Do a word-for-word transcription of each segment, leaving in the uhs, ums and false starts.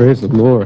Praise the Lord.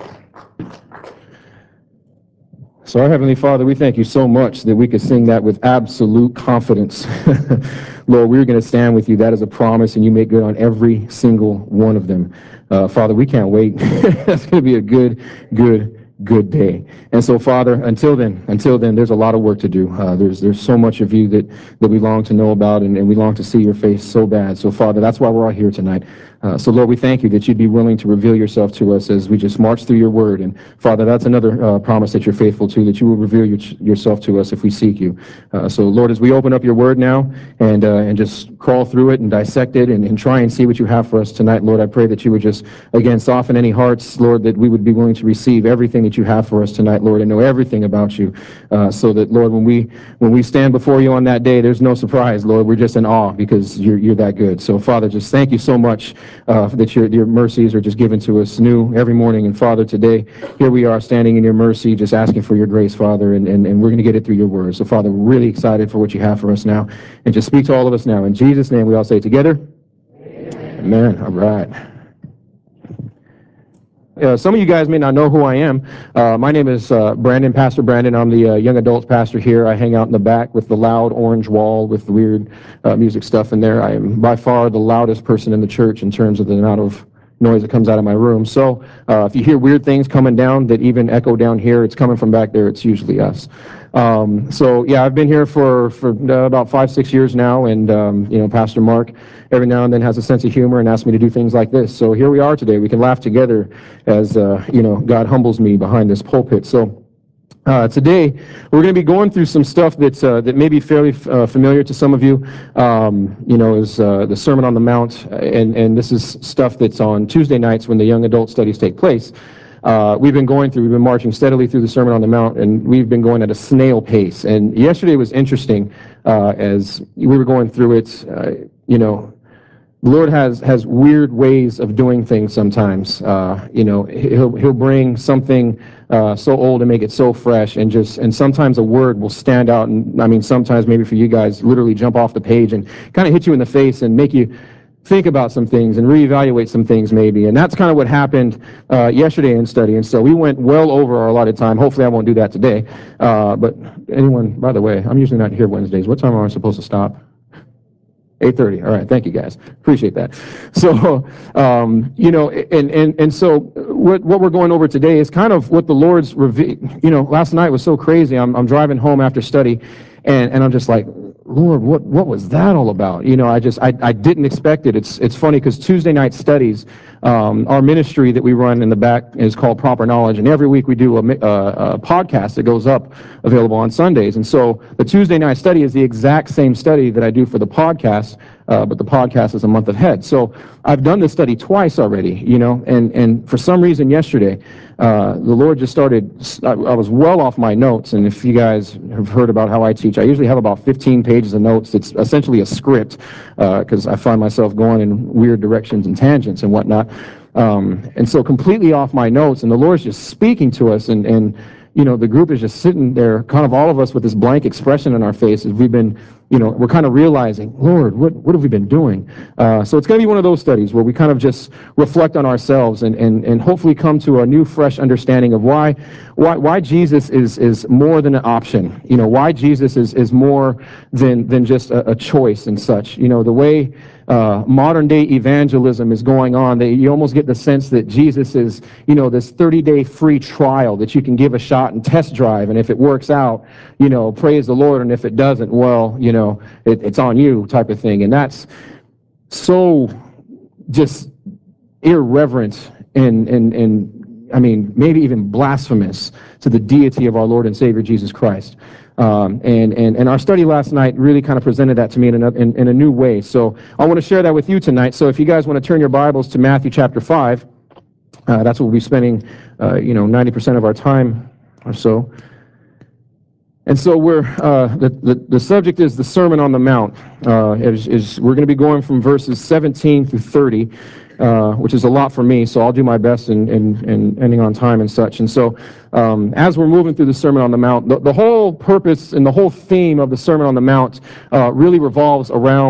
So our Heavenly Father, we thank you so much that we could sing that with absolute confidence. Lord, we're going to stand with you. That is a promise, and you make good on every single one of them. Uh, Father, we can't wait. That's going to be a good, good, good day. And so, Father, until then, until then, there's a lot of work to do. Uh, there's there's so much of you that, that we long to know about, and, and we long to see your face so bad. So, Father, that's why we're all here tonight. Uh, so, Lord, we thank you that you'd be willing to reveal yourself to us as we just march through your word. And, Father, that's another uh, promise that you're faithful to, that you will reveal your, yourself to us if we seek you. Uh, so, Lord, as we open up your word now and uh, and just crawl through it and dissect it and, and try and see what you have for us tonight, Lord, I pray that you would just, again, soften any hearts, Lord, that we would be willing to receive everything that you have for us tonight, Lord, and know everything about you, uh, so that, Lord, when we when we stand before you on that day, there's no surprise, Lord. We're just in awe because you're, you're that good. So, Father, just thank you so much uh, that your, your mercies are just given to us new every morning. And, Father, today, here we are standing in your mercy, just asking for your grace, Father, and, and, and we're going to get it through your word. So, Father, we're really excited for what you have for us now. And just speak to all of us now. In Jesus' name, we all say together, amen. Amen. All right. Uh, some of you guys may not know who I am. Uh, my name is uh, Brandon, Pastor Brandon. I'm the uh, young adults pastor here. I hang out in the back with the loud orange wall with the weird uh, music stuff in there. I am by far the loudest person in the church in terms of the amount of noise that comes out of my room. So uh, if you hear weird things coming down that even echo down here, it's coming from back there. It's usually us. Um, so yeah, I've been here for, for uh, about five, six years now, and um, you know, Pastor Mark every now and then has a sense of humor and asks me to do things like this. So here we are today. We can laugh together as uh, you know, God humbles me behind this pulpit. So Uh, today, we're going to be going through some stuff that's, uh, that may be fairly uh, familiar to some of you. Um, you know, is uh, the Sermon on the Mount, and, and this is stuff that's on Tuesday nights when the young adult studies take place. Uh, we've been going through, we've been marching steadily through the Sermon on the Mount, and we've been going at a snail pace. And yesterday was interesting uh, as we were going through it. Uh, you know, the Lord has has weird ways of doing things sometimes. Uh, you know, he'll he'll bring something uh, so old and make it so fresh, and just and sometimes a word will stand out. And I mean, sometimes maybe for you guys, literally jump off the page and kind of hit you in the face and make you think about some things and reevaluate some things maybe. And that's kind of what happened uh, yesterday in study. And so we went well over our allotted time. Hopefully I won't do that today. Uh, but anyone, by the way, I'm usually not here Wednesdays. What time am I supposed to stop? eight thirty. All right. Thank you, guys. Appreciate that. So, um, you know, and, and, and so what, what we're going over today is kind of what the Lord's, revealed. You know, last night was so crazy. I'm, I'm driving home after study, and, and I'm just like, Lord, what, what was that all about? You know, I just, I, I didn't expect it. It's, it's funny because Tuesday night studies, um, our ministry that we run in the back is called Proper Knowledge. And every week we do a, a, a podcast that goes up available on Sundays. And so the Tuesday night study is the exact same study that I do for the podcast. Uh, but the podcast is a month ahead. So I've done this study twice already, you know, and, and for some reason yesterday, uh, the Lord just started, I, I was well off my notes, and if you guys have heard about how I teach, I usually have about fifteen pages of notes. It's essentially a script, because uh, I find myself going in weird directions and tangents and whatnot, um, and so completely off my notes, and the Lord's just speaking to us, and, and you know, the group is just sitting there, kind of all of us with this blank expression on our faces. We've been, you know, we're kind of realizing, Lord, what, what have we been doing? Uh, so it's going to be one of those studies where we kind of just reflect on ourselves and, and, and hopefully come to a new, fresh understanding of why, why, why Jesus is, is more than an option. You know, why Jesus is, is more than, than just a, a choice and such. You know, the way uh, modern day evangelism is going on, that you almost get the sense that Jesus is, you know, this thirty day free trial that you can give a shot and test drive. And if it works out, you know, praise the Lord. And if it doesn't, well, you know, it, it's on you type of thing. And that's so just irreverent and, and, and I mean, maybe even blasphemous to the deity of our Lord and Savior Jesus Christ. Um, and, and, and our study last night really kind of presented that to me in a, in, in a new way. So I want to share that with you tonight. So if you guys want to turn your Bibles to Matthew chapter five, uh, that's what we'll be spending, uh, you know, ninety percent of our time or so. And so we're, uh, the, the, the subject is the Sermon on the Mount. Uh, is, is we're going to be going from verses seventeen through thirty, uh, which is a lot for me, so I'll do my best in, in, in ending on time and such. And so um, as we're moving through the Sermon on the Mount, the, the whole purpose and the whole theme of the Sermon on the Mount uh, really revolves around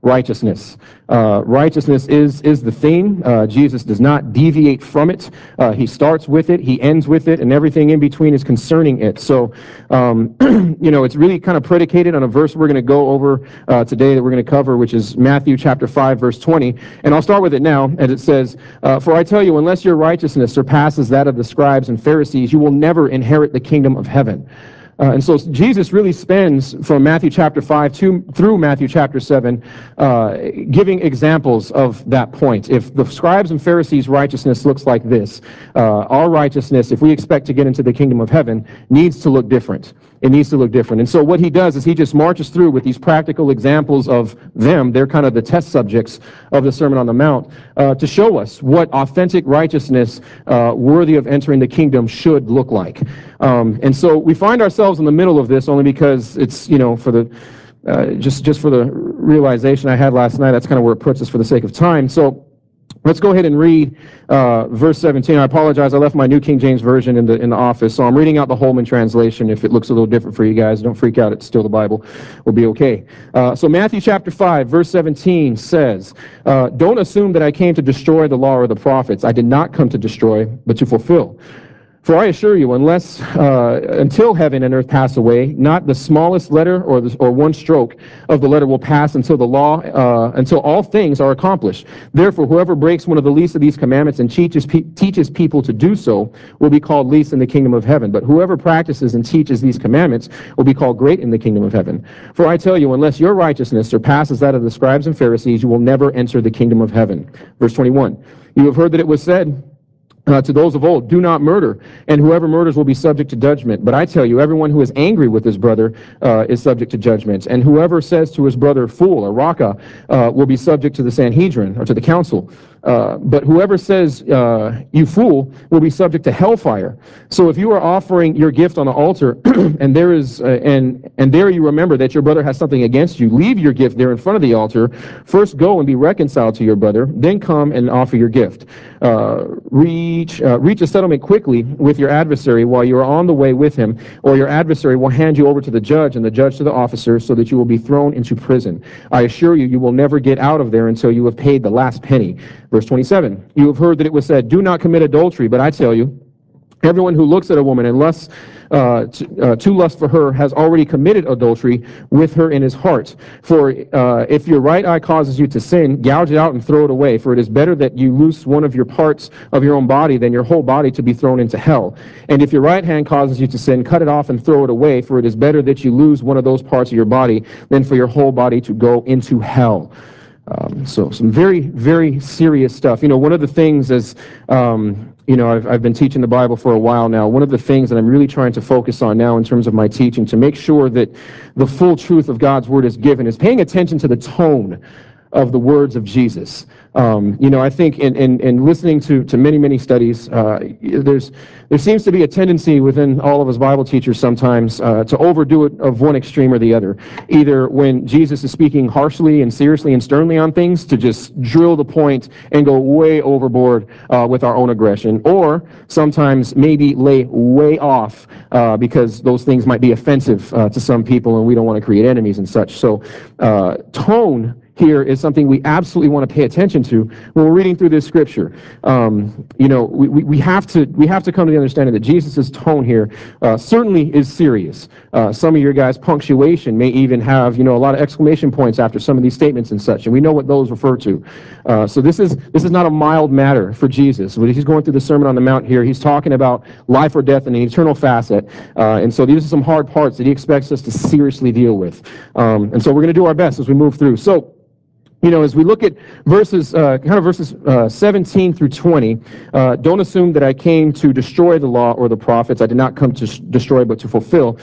righteousness. Uh, righteousness is, is the thing. Uh, Jesus does not deviate from it. Uh, he starts with it, he ends with it, and everything in between is concerning it. So, um, you know, it's really kind of predicated on a verse we're going to go over uh, today that we're going to cover, which is Matthew chapter five, verse twenty. And I'll start with it now, as it says, uh, "For I tell you, unless your righteousness surpasses that of the scribes and Pharisees, you will never inherit the kingdom of heaven." Uh, and so Jesus really spends from Matthew chapter five to, through Matthew chapter seven uh, giving examples of that point. If the scribes and Pharisees' righteousness looks like this, uh, our righteousness, if we expect to get into the kingdom of heaven, needs to look different. It needs to look different. And so what he does is he just marches through with these practical examples of them. They're kind of the test subjects of the Sermon on the Mount uh, to show us what authentic righteousness uh, worthy of entering the kingdom should look like. Um, and so we find ourselves in the middle of this only because it's, you know, for the uh, just just for the realization I had last night, that's kind of where it puts us for the sake of time. So let's go ahead and read uh, verse seventeen. I apologize, I left my New King James Version in the in the office, so I'm reading out the Holman translation. If it looks a little different for you guys, don't freak out, it's still the Bible. We'll be okay. Uh, so Matthew chapter five, verse seventeen says, uh, "Don't assume that I came to destroy the law or the prophets. I did not come to destroy, but to fulfill. For I assure you, unless uh, until heaven and earth pass away, not the smallest letter or the, or one stroke of the letter will pass until the law, uh, until all things are accomplished. Therefore, whoever breaks one of the least of these commandments and teaches pe teaches people to do so will be called least in the kingdom of heaven. But whoever practices and teaches these commandments will be called great in the kingdom of heaven. For I tell you, unless your righteousness surpasses that of the scribes and Pharisees, you will never enter the kingdom of heaven." Verse twenty-one. "You have heard that it was said Uh, to those of old, 'Do not murder, and whoever murders will be subject to judgment. But I tell you, everyone who is angry with his brother uh, is subject to judgment. And whoever says to his brother, fool, or raka, uh, will be subject to the Sanhedrin, or to the council. Uh, but whoever says, uh, you fool, will be subject to hellfire. So if you are offering your gift on the altar, and there is, uh, and and there you remember that your brother has something against you, leave your gift there in front of the altar. First go and be reconciled to your brother, then come and offer your gift. Uh, reach uh, reach a settlement quickly with your adversary while you are on the way with him, or your adversary will hand you over to the judge, and the judge to the officer, so that you will be thrown into prison. I assure you, you will never get out of there until you have paid the last penny." Verse twenty-seven, "You have heard that it was said, 'Do not commit adultery,' but I tell you, everyone who looks at a woman and lusts uh, to, uh, to lust for her has already committed adultery with her in his heart. For uh, if your right eye causes you to sin, gouge it out and throw it away. For it is better that you lose one of your parts of your own body than your whole body to be thrown into hell. And if your right hand causes you to sin, cut it off and throw it away. For it is better that you lose one of those parts of your body than for your whole body to go into hell." Um, so some very, very serious stuff. You know, one of the things is, um, you know, I've, I've been teaching the Bible for a while now. One of the things that I'm really trying to focus on now in terms of my teaching to make sure that the full truth of God's word is given is paying attention to the tone of the words of Jesus. Um, you know, I think in, in, in listening to, to many, many studies, uh, there's, there seems to be a tendency within all of us Bible teachers sometimes uh, to overdo it of one extreme or the other. Either when Jesus is speaking harshly and seriously and sternly on things, to just drill the point and go way overboard uh, with our own aggression, or sometimes maybe lay way off uh, because those things might be offensive uh, to some people and we don't want to create enemies and such. So uh, tone here is something we absolutely want to pay attention to when we're reading through this scripture. Um, you know, we, we, we have to we have to come to the understanding that Jesus' tone here uh, certainly is serious. Uh, some of your guys' punctuation may even have, you know, a lot of exclamation points after some of these statements and such, and we know what those refer to. Uh, so this is this is not a mild matter for Jesus. When he's going through the Sermon on the Mount here, he's talking about life or death and an eternal facet, uh, and so these are some hard parts that he expects us to seriously deal with. Um, and so we're going to do our best as we move through. So, you know, as we look at verses, uh, kind of verses uh, seventeen through twenty, uh, don't assume that I came to destroy the law or the prophets. I did not come to destroy, but to fulfill.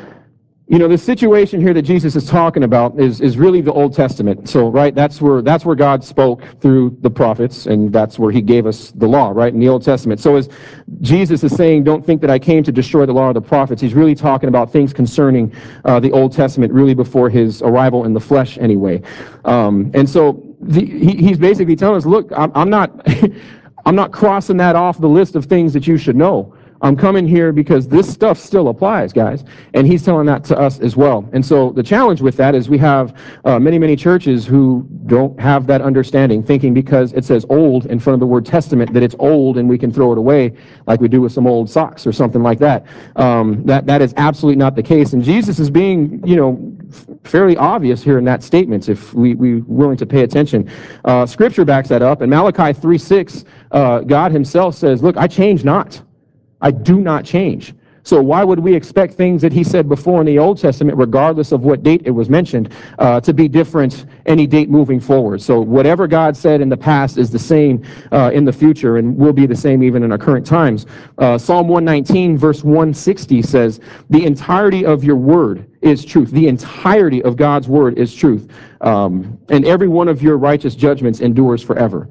You know, the situation here that Jesus is talking about is, is really the Old Testament. So, right, that's where that's where God spoke through the prophets, and that's where he gave us the law, right, in the Old Testament. So as Jesus is saying, don't think that I came to destroy the law or the prophets, he's really talking about things concerning uh, the Old Testament, really before his arrival in the flesh anyway. Um, and so the, he, he's basically telling us, look, I'm, I'm not I'm not crossing that off the list of things that you should know. I'm coming here because this stuff still applies, guys. And he's telling that to us as well. And so the challenge with that is we have uh, many, many churches who don't have that understanding, thinking because it says old in front of the word testament that it's old and we can throw it away like we do with some old socks or something like that. Um, that that is absolutely not the case. And Jesus is being, you know, fairly obvious here in that statement if we, we willing to pay attention. Uh, scripture backs that up. In Malachi three six, uh, God himself says, look, I change not. I do not change. So why would we expect things that he said before in the Old Testament, regardless of what date it was mentioned, uh, to be different any date moving forward? So whatever God said in the past is the same uh, in the future and will be the same even in our current times. Uh, Psalm one nineteen verse one sixty says, the entirety of your word is truth. The entirety of God's word is truth. Um, and every one of your righteous judgments endures forever.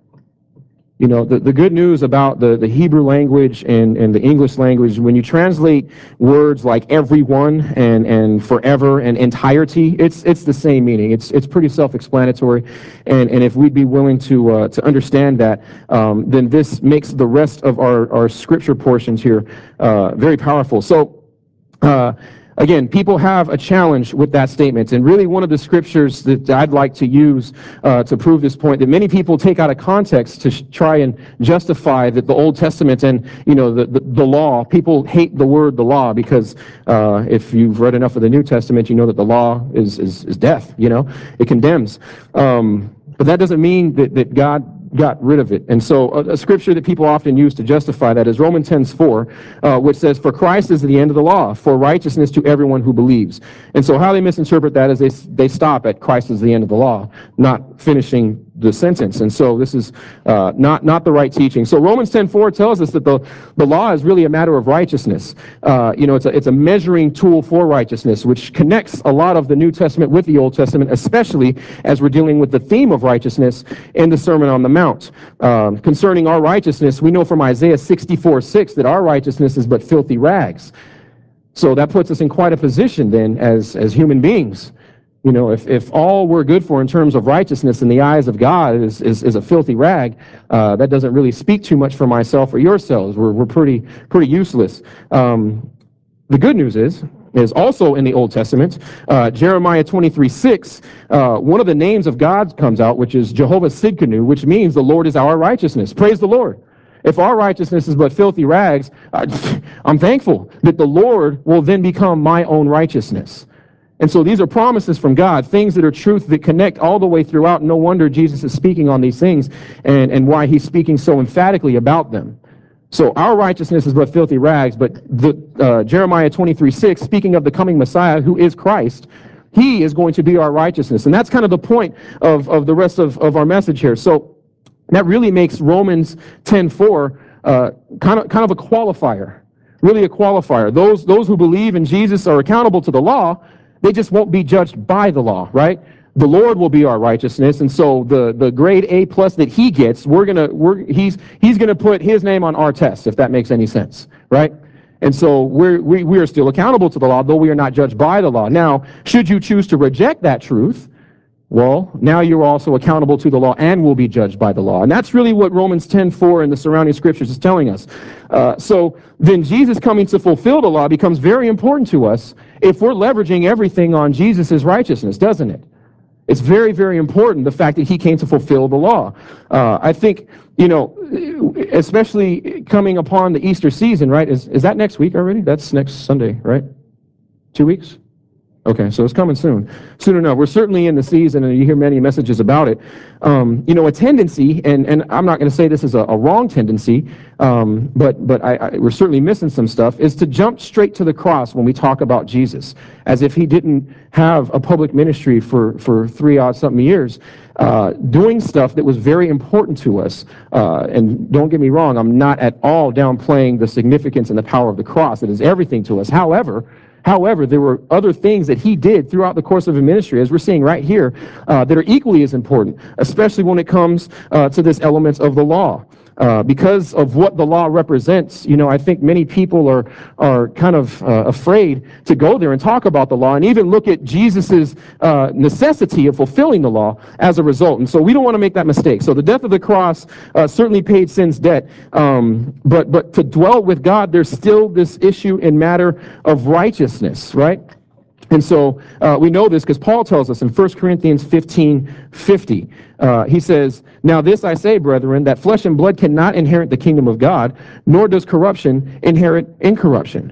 You know, the, the good news about the, the Hebrew language and, and the English language, when you translate words like everyone and, and forever and entirety, it's it's the same meaning. It's it's pretty self-explanatory. And, and if we'd be willing to uh, to understand that, um, then this makes the rest of our, our scripture portions here uh, very powerful. So, uh, Again, people have a challenge with that statement, and really one of the scriptures that I'd like to use uh, to prove this point that many people take out of context to sh- try and justify that the Old Testament and, you know, the, the, the law, people hate the word the law because uh, if you've read enough of the New Testament, you know that the law is, is, is death, you know, it condemns. Um, but that doesn't mean that, that God got rid of it. And so a, a scripture that people often use to justify that is Romans ten four, uh, which says, for Christ is the end of the law, for righteousness to everyone who believes. And so how they misinterpret that is they, they stop at Christ is the end of the law, not finishing the sentence. And so this is uh, not, not the right teaching. So Romans ten four tells us that the, the law is really a matter of righteousness. Uh, you know, it's a, it's a measuring tool for righteousness, which connects a lot of the New Testament with the Old Testament, especially as we're dealing with the theme of righteousness in the Sermon on the Mount. Um, concerning our righteousness, we know from Isaiah sixty-four six that our righteousness is but filthy rags. So that puts us in quite a position then as, as human beings. You know, if, if all we're good for in terms of righteousness in the eyes of God is, is, is a filthy rag, uh, that doesn't really speak too much for myself or yourselves. We're, we're pretty, pretty useless. Um, the good news is, is also in the Old Testament, uh, Jeremiah twenty-three six, uh, one of the names of God comes out, which is Jehovah Sidkenu, which means the Lord is our righteousness. Praise the Lord. If our righteousness is but filthy rags, uh, I'm thankful that the Lord will then become my own righteousness. And so these are promises from God, things that are truth that connect all the way throughout. No wonder Jesus is speaking on these things and, and why he's speaking so emphatically about them. So our righteousness is but filthy rags, but the, uh, Jeremiah twenty-three six, speaking of the coming Messiah, who is Christ, he is going to be our righteousness. And that's kind of the point of, of the rest of, of our message here. So that really makes Romans ten four uh, kind of kind of a qualifier, really a qualifier. Those, those who believe in Jesus are accountable to the law. They just won't be judged by the law, right? The Lord will be our righteousness, and so the, the grade A plus that he gets, we're gonna we're he's he's gonna put his name on our test, if that makes any sense, right? And so we're we, we are still accountable to the law, though we are not judged by the law. Now, should you choose to reject that truth, well, now you're also accountable to the law and will be judged by the law. And that's really what Romans ten four and the surrounding scriptures is telling us. Uh, so then Jesus coming to fulfill the law becomes very important to us if we're leveraging everything on Jesus' righteousness, doesn't it? It's very, very important, the fact that he came to fulfill the law. Uh, I think, you know, especially coming upon the Easter season, right? Is, is that next week already? That's next Sunday, right? Two weeks? Okay, so it's coming soon. Soon enough. We're certainly in the season, and you hear many messages about it. Um, you know, a tendency, and, and I'm not going to say this is a, a wrong tendency, um, but but I, I, we're certainly missing some stuff, is to jump straight to the cross when we talk about Jesus, as if he didn't have a public ministry for, for three odd something years, uh, doing stuff that was very important to us. Uh, and don't get me wrong, I'm not at all downplaying the significance and the power of the cross. It is everything to us. However, However, there were other things that he did throughout the course of his ministry, as we're seeing right here, uh, that are equally as important, especially when it comes uh, to this element of the law. uh, because of what the law represents, you know, I think many people are are kind of uh, afraid to go there and talk about the law and even look at Jesus's uh, necessity of fulfilling the law as a result. And so we don't want to make that mistake. So the death of the cross uh, certainly paid sin's debt, um, but but to dwell with God, there's still this issue in matter of righteousness, right? And so uh, we know this because Paul tells us in First Corinthians fifteen fifty. Uh, he says, "Now this I say, brethren, that flesh and blood cannot inherit the kingdom of God, nor does corruption inherit incorruption."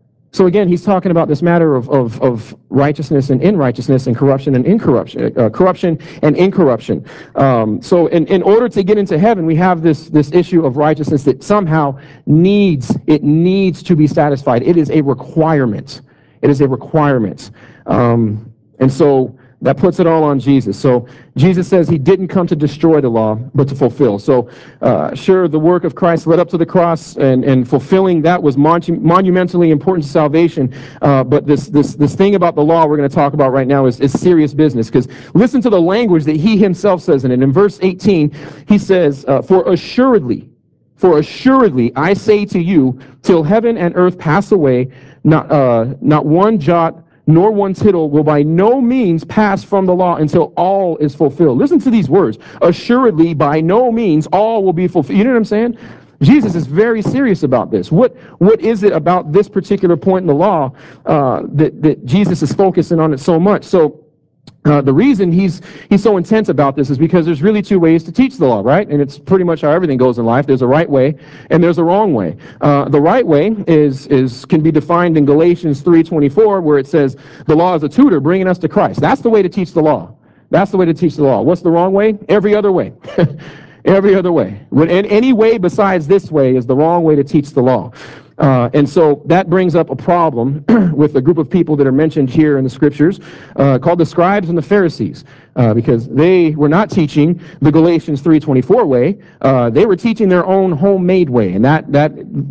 So again, he's talking about this matter of, of, of righteousness and unrighteousness and corruption and incorruption, uh, corruption and incorruption. Um, so in, in order to get into heaven, we have this, this issue of righteousness that somehow needs, it needs to be satisfied. It is a requirement. It is a requirement. Um, and so that puts it all on Jesus. So Jesus says he didn't come to destroy the law, but to fulfill. So uh, sure, the work of Christ led up to the cross, and, and fulfilling that was monu monumentally important to salvation. Uh, but this, this, this thing about the law we're going to talk about right now is, is serious business, because listen to the language that he himself says in it. In verse eighteen, he says, uh, for assuredly, for assuredly, I say to you, till heaven and earth pass away, not, uh, not one jot nor one tittle will by no means pass from the law until all is fulfilled. Listen to these words. Assuredly, by no means all will be fulfilled. You know what I'm saying? Jesus is very serious about this. What, what is it about this particular point in the law uh, that, that Jesus is focusing on it so much? So Uh, the reason he's he's so intense about this is because there's really two ways to teach the law, right? And it's pretty much how everything goes in life. There's a right way and there's a wrong way. Uh, the right way is is can be defined in Galatians three twenty-four, where it says the law is a tutor bringing us to Christ. That's the way to teach the law. That's the way to teach the law. What's the wrong way? Every other way. Every other way. When, and any way besides this way is the wrong way to teach the law. Uh, and so that brings up a problem with a group of people that are mentioned here in the scriptures uh, called the scribes and the Pharisees, uh, because they were not teaching the Galatians three twenty-four way. Uh, they were teaching their own homemade way, and that that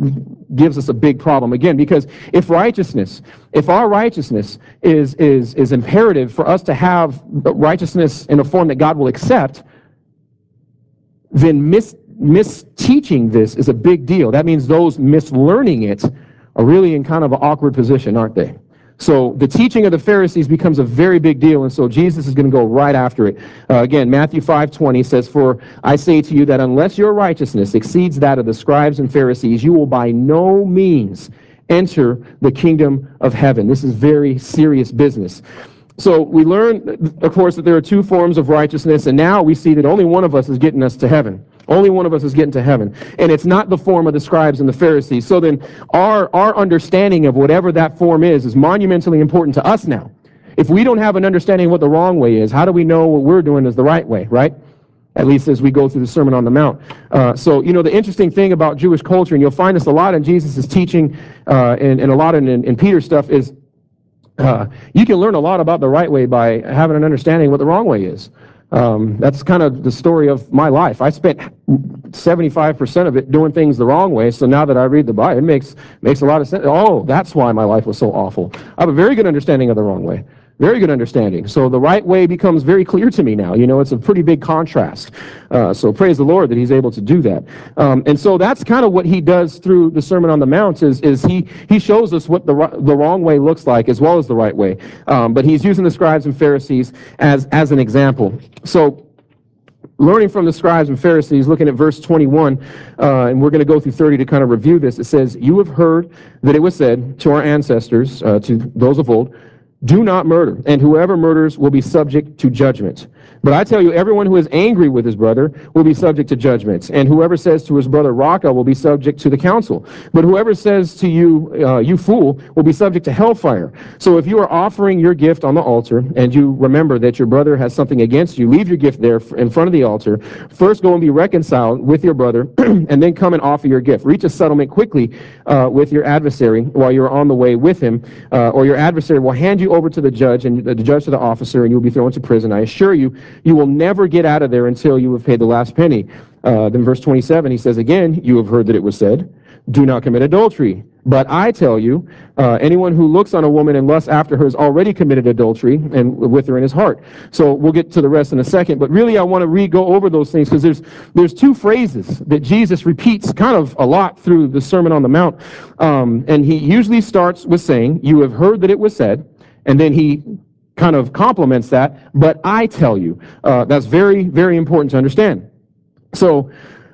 gives us a big problem again, because if righteousness, if our righteousness is is is imperative for us to have righteousness in a form that God will accept, then mis misteaching this is a big deal. That means those mislearning it are really in kind of an awkward position, aren't they? So the teaching of the Pharisees becomes a very big deal, and so Jesus is going to go right after it. Uh, again, Matthew five twenty says, "For I say to you that unless your righteousness exceeds that of the scribes and Pharisees, you will by no means enter the kingdom of heaven." This is very serious business. So we learn, of course, that there are two forms of righteousness, and now we see that only one of us is getting us to heaven. Only one of us is getting to heaven. And it's not the form of the scribes and the Pharisees. So then our, our understanding of whatever that form is is monumentally important to us now. If we don't have an understanding of what the wrong way is, how do we know what we're doing is the right way, right? At least as we go through the Sermon on the Mount. Uh, so, you know, the interesting thing about Jewish culture, and you'll find this a lot in Jesus' teaching uh, and, and a lot in, in, in Peter's stuff, is Uh, you can learn a lot about the right way by having an understanding of what the wrong way is. Um, that's kind of the story of my life. I spent seventy-five percent of it doing things the wrong way, so now that I read the Bible, it makes, makes a lot of sense. Oh, that's why my life was so awful. I have a very good understanding of the wrong way. Very good understanding. So the right way becomes very clear to me now. You know, it's a pretty big contrast. Uh, so praise the Lord that he's able to do that. Um, and so that's kind of what he does through the Sermon on the Mount is, is he, he shows us what the, the wrong way looks like as well as the right way. Um, but he's using the scribes and Pharisees as, as an example. So learning from the scribes and Pharisees, looking at verse twenty-one, uh, and we're going to go through thirty to kind of review this. It says, "You have heard that it was said to our ancestors, uh, to those of old, do not murder, and whoever murders will be subject to judgment. But I tell you, everyone who is angry with his brother will be subject to judgment, and whoever says to his brother, Raka, will be subject to the council. But whoever says to you, uh, you fool, will be subject to hellfire. So if you are offering your gift on the altar, and you remember that your brother has something against you, leave your gift there in front of the altar. First go and be reconciled with your brother, and then come and offer your gift. Reach a settlement quickly uh, with your adversary while you're on the way with him, uh, or your adversary will hand you over to the judge, and the judge to the officer, and you will be thrown into prison. I assure you, you will never get out of there until you have paid the last penny." Uh, then verse twenty-seven, he says again, "You have heard that it was said, do not commit adultery. But I tell you, uh, anyone who looks on a woman and lusts after her has already committed adultery and with her in his heart. So we'll get to the rest in a second. But really, I want to re-go over those things because there's there's two phrases that Jesus repeats kind of a lot through the Sermon on the Mount. Um, and he usually starts with saying, "You have heard that it was said," and then he kind of complements that, "But I tell you." Uh, that's very, very important to understand. So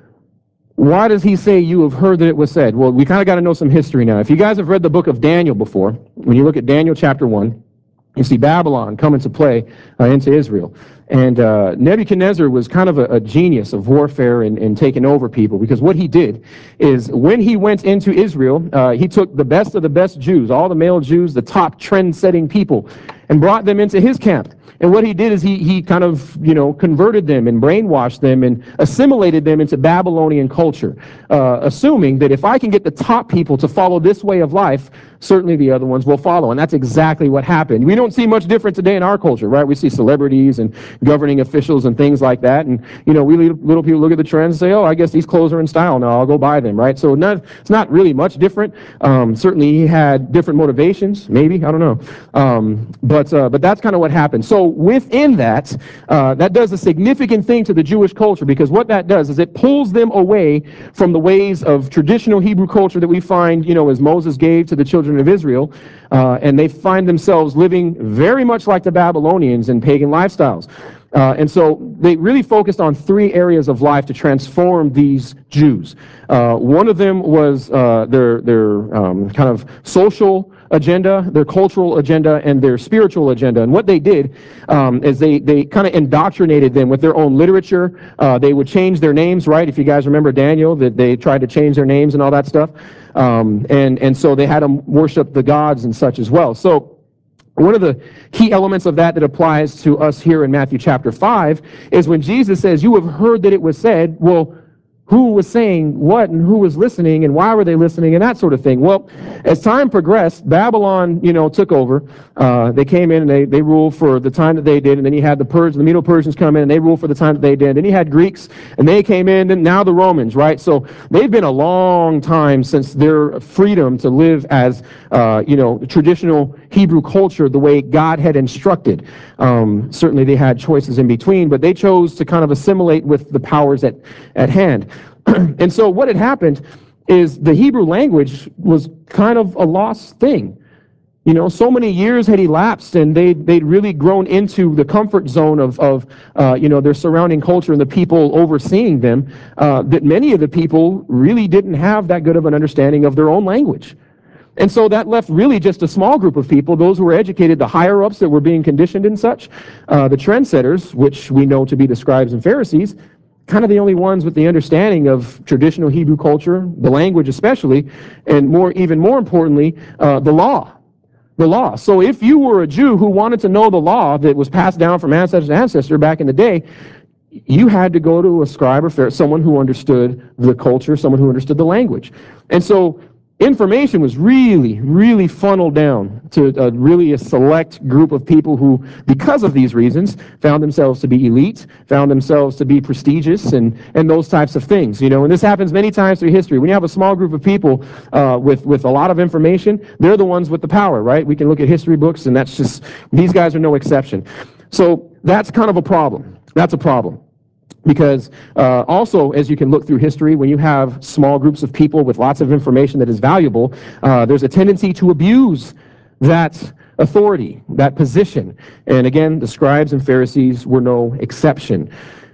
why does he say you have heard that it was said? Well, we kind of got to know some history now. If you guys have read the book of Daniel before, when you look at Daniel chapter one, you see Babylon come into play uh, into Israel. And uh, Nebuchadnezzar was kind of a, a genius of warfare and, and taking over people, because what he did is when he went into Israel, uh, he took the best of the best Jews, all the male Jews, the top trend-setting people, and brought them into his camp. And what he did is he he kind of, you know, converted them and brainwashed them and assimilated them into Babylonian culture, uh, assuming that if I can get the top people to follow this way of life, certainly the other ones will follow. And that's exactly what happened. We don't see much different today in our culture, right? We see celebrities and governing officials and things like that. And, you know, we little people look at the trends and say, oh, I guess these clothes are in style now, I'll go buy them, right? So not, it's not really much different. Um, certainly he had different motivations, maybe, I don't know. Um, but, uh, but that's kind of what happened. So within that, uh, that does a significant thing to the Jewish culture, because what that does is it pulls them away from the ways of traditional Hebrew culture that we find, you know, as Moses gave to the children of Israel, uh, and they find themselves living very much like the Babylonians in pagan lifestyles. Uh, and so they really focused on three areas of life to transform these Jews. Uh, one of them was uh, their, their um, kind of social agenda, their cultural agenda, and their spiritual agenda. And what they did um, is they, they kind of indoctrinated them with their own literature. Uh, they would change their names, right? If you guys remember Daniel, that they tried to change their names and all that stuff. Um, and, and so they had them worship the gods and such as well. So one of the key elements of that that applies to us here in Matthew chapter five is when Jesus says, you have heard that it was said. Well, who was saying what and who was listening and why were they listening and that sort of thing? Well, as time progressed, Babylon, you know, took over. Uh, they came in and they, they ruled for the time that they did. And then you had the Persians, the Medo-Persians come in and they ruled for the time that they did. Then you had Greeks and they came in, and now the Romans, right? So they've been a long time since their freedom to live as, uh, you know, traditional Hebrew culture the way God had instructed. Um, certainly they had choices in between, but they chose to kind of assimilate with the powers at, at hand. And so what had happened is the Hebrew language was kind of a lost thing. You know, so many years had elapsed, and they, they'd really grown into the comfort zone of, of uh, you know, their surrounding culture and the people overseeing them, uh, that many of the people really didn't have that good of an understanding of their own language. And so that left really just a small group of people, those who were educated, the higher-ups that were being conditioned and such, uh, the trendsetters, which we know to be the scribes and Pharisees, kind of the only ones with the understanding of traditional Hebrew culture, the language especially, and more, even more importantly, uh, the law. The law. So if you were a Jew who wanted to know the law that was passed down from ancestor to ancestor back in the day, you had to go to a scribe or Pharisee, someone who understood the culture, someone who understood the language. And so information was really, really funneled down to a really a select group of people who, because of these reasons, found themselves to be elite, found themselves to be prestigious, and, and those types of things. You know, and this happens many times through history. When you have a small group of people uh, with, with a lot of information, they're the ones with the power, right? We can look at history books, and that's just, these guys are no exception. So that's kind of a problem. That's a problem. Because uh, also, as you can look through history, when you have small groups of people with lots of information that is valuable, uh, there's a tendency to abuse that authority, that position. And again, the scribes and Pharisees were no exception.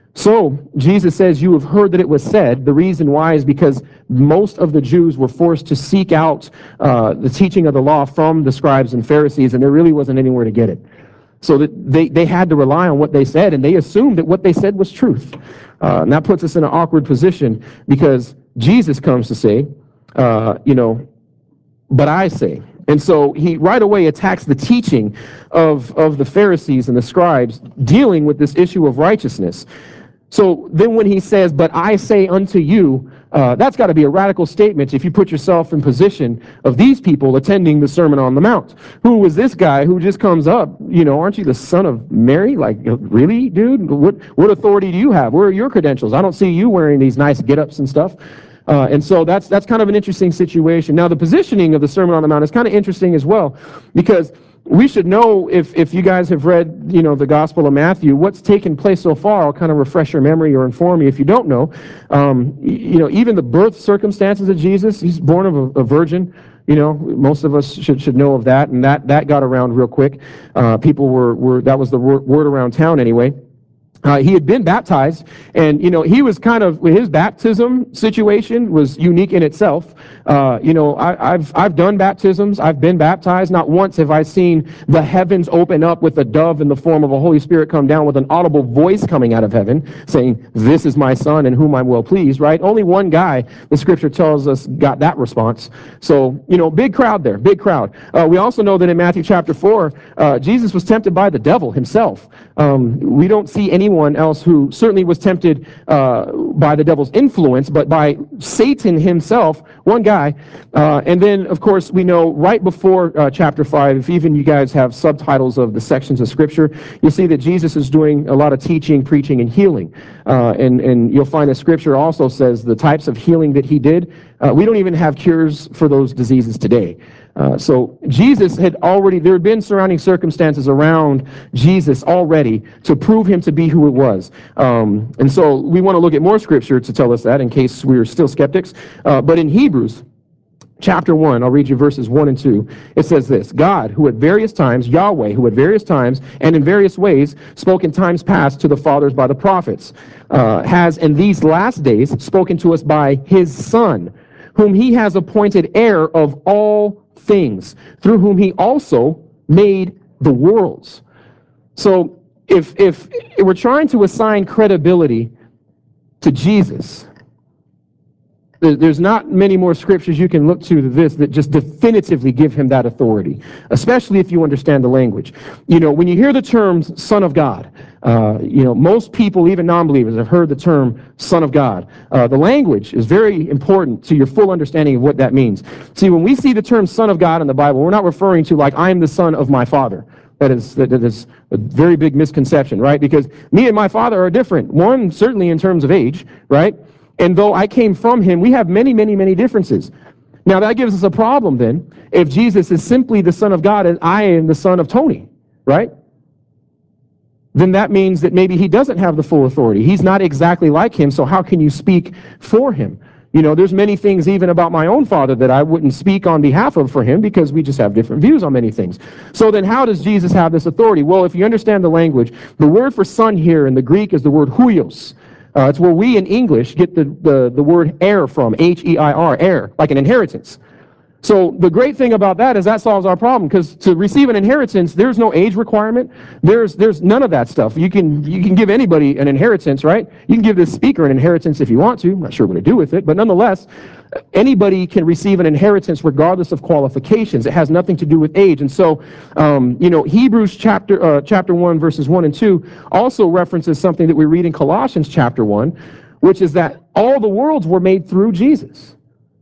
So Jesus says, you have heard that it was said. The reason why is because most of the Jews were forced to seek out uh, the teaching of the law from the scribes and Pharisees, and there really wasn't anywhere to get it. So that they, they had to rely on what they said, and they assumed that what they said was truth. Uh, and that puts us in an awkward position, because Jesus comes to say, uh, you know, but I say. And so he right away attacks the teaching of, of the Pharisees and the scribes dealing with this issue of righteousness. So then when he says, but I say unto you, uh, that's got to be a radical statement if you put yourself in position of these people attending the Sermon on the Mount. Who was this guy who just comes up, you know, aren't you the son of Mary? Like, really, dude? What, what authority do you have? Where are your credentials? I don't see you wearing these nice get-ups and stuff. Uh, and so that's that's kind of an interesting situation. Now, the positioning of the Sermon on the Mount is kind of interesting as well, because we should know, if if you guys have read, you know, the Gospel of Matthew, what's taken place so far. I'll kind of refresh your memory or inform you if you don't know. Um, you know, even the birth circumstances of Jesus, he's born of a, a virgin. You know, most of us should should know of that, and that that got around real quick. Uh, people were were that was the word, word around town anyway. Uh, he had been baptized, and, you know, he was kind of, his baptism situation was unique in itself. Uh, you know, I, I've, I've done baptisms. I've been baptized. Not once have I seen the heavens open up with a dove in the form of a Holy Spirit come down with an audible voice coming out of heaven saying, "This is my son in whom I'm well pleased," right? Only one guy, the scripture tells us, got that response. So, you know, big crowd there, big crowd. Uh, we also know that in Matthew chapter four, uh, Jesus was tempted by the devil himself. Um, we don't see any Anyone else who certainly was tempted uh, by the devil's influence, but by Satan himself, one guy. Uh, and then, of course, we know right before uh, chapter five, if even you guys have subtitles of the sections of Scripture, you'll see that Jesus is doing a lot of teaching, preaching, and healing. Uh, and, and you'll find that Scripture also says the types of healing that he did, uh, we don't even have cures for those diseases today. Uh, so Jesus had already, there had been surrounding circumstances around Jesus already to prove him to be who it was. Um, and so we want to look at more scripture to tell us that in case we are still skeptics. Uh, but in Hebrews chapter one, I'll read you verses one and two. It says this: God, who at various times, Yahweh, who at various times and in various ways spoke in times past to the fathers by the prophets, uh, has in these last days spoken to us by his Son, whom he has appointed heir of all things, through whom he also made the worlds. So if if we're trying to assign credibility to Jesus, there's not many more scriptures you can look to to this that just definitively give him that authority, especially if you understand the language. You know, when you hear the term Son of God, uh, you know, most people, even non-believers, have heard the term Son of God. Uh, the language is very important to your full understanding of what that means. See, when we see the term Son of God in the Bible, we're not referring to like, "I am the son of my father." That is, that is a very big misconception, right? Because me and my father are different. One, certainly in terms of age, right? And though I came from him, we have many, many, many differences. Now, that gives us a problem then, if Jesus is simply the Son of God and I am the son of Tony, right? Then that means that maybe he doesn't have the full authority. He's not exactly like him, so how can you speak for him? You know, there's many things even about my own father that I wouldn't speak on behalf of for him because we just have different views on many things. So then how does Jesus have this authority? Well, if you understand the language, the word for son here in the Greek is the word huios. Uh, it's where we in English get the, the, the word heir from, H E I R, heir, like an inheritance. So the great thing about that is that solves our problem, because to receive an inheritance, there's no age requirement. There's there's none of that stuff. You can you can give anybody an inheritance, right? You can give this speaker an inheritance if you want to. I'm not sure what to do with it, but nonetheless, anybody can receive an inheritance regardless of qualifications. It has nothing to do with age. And so, um, you know, Hebrews chapter uh, chapter one verses one and two also references something that we read in Colossians chapter one, which is that all the worlds were made through Jesus.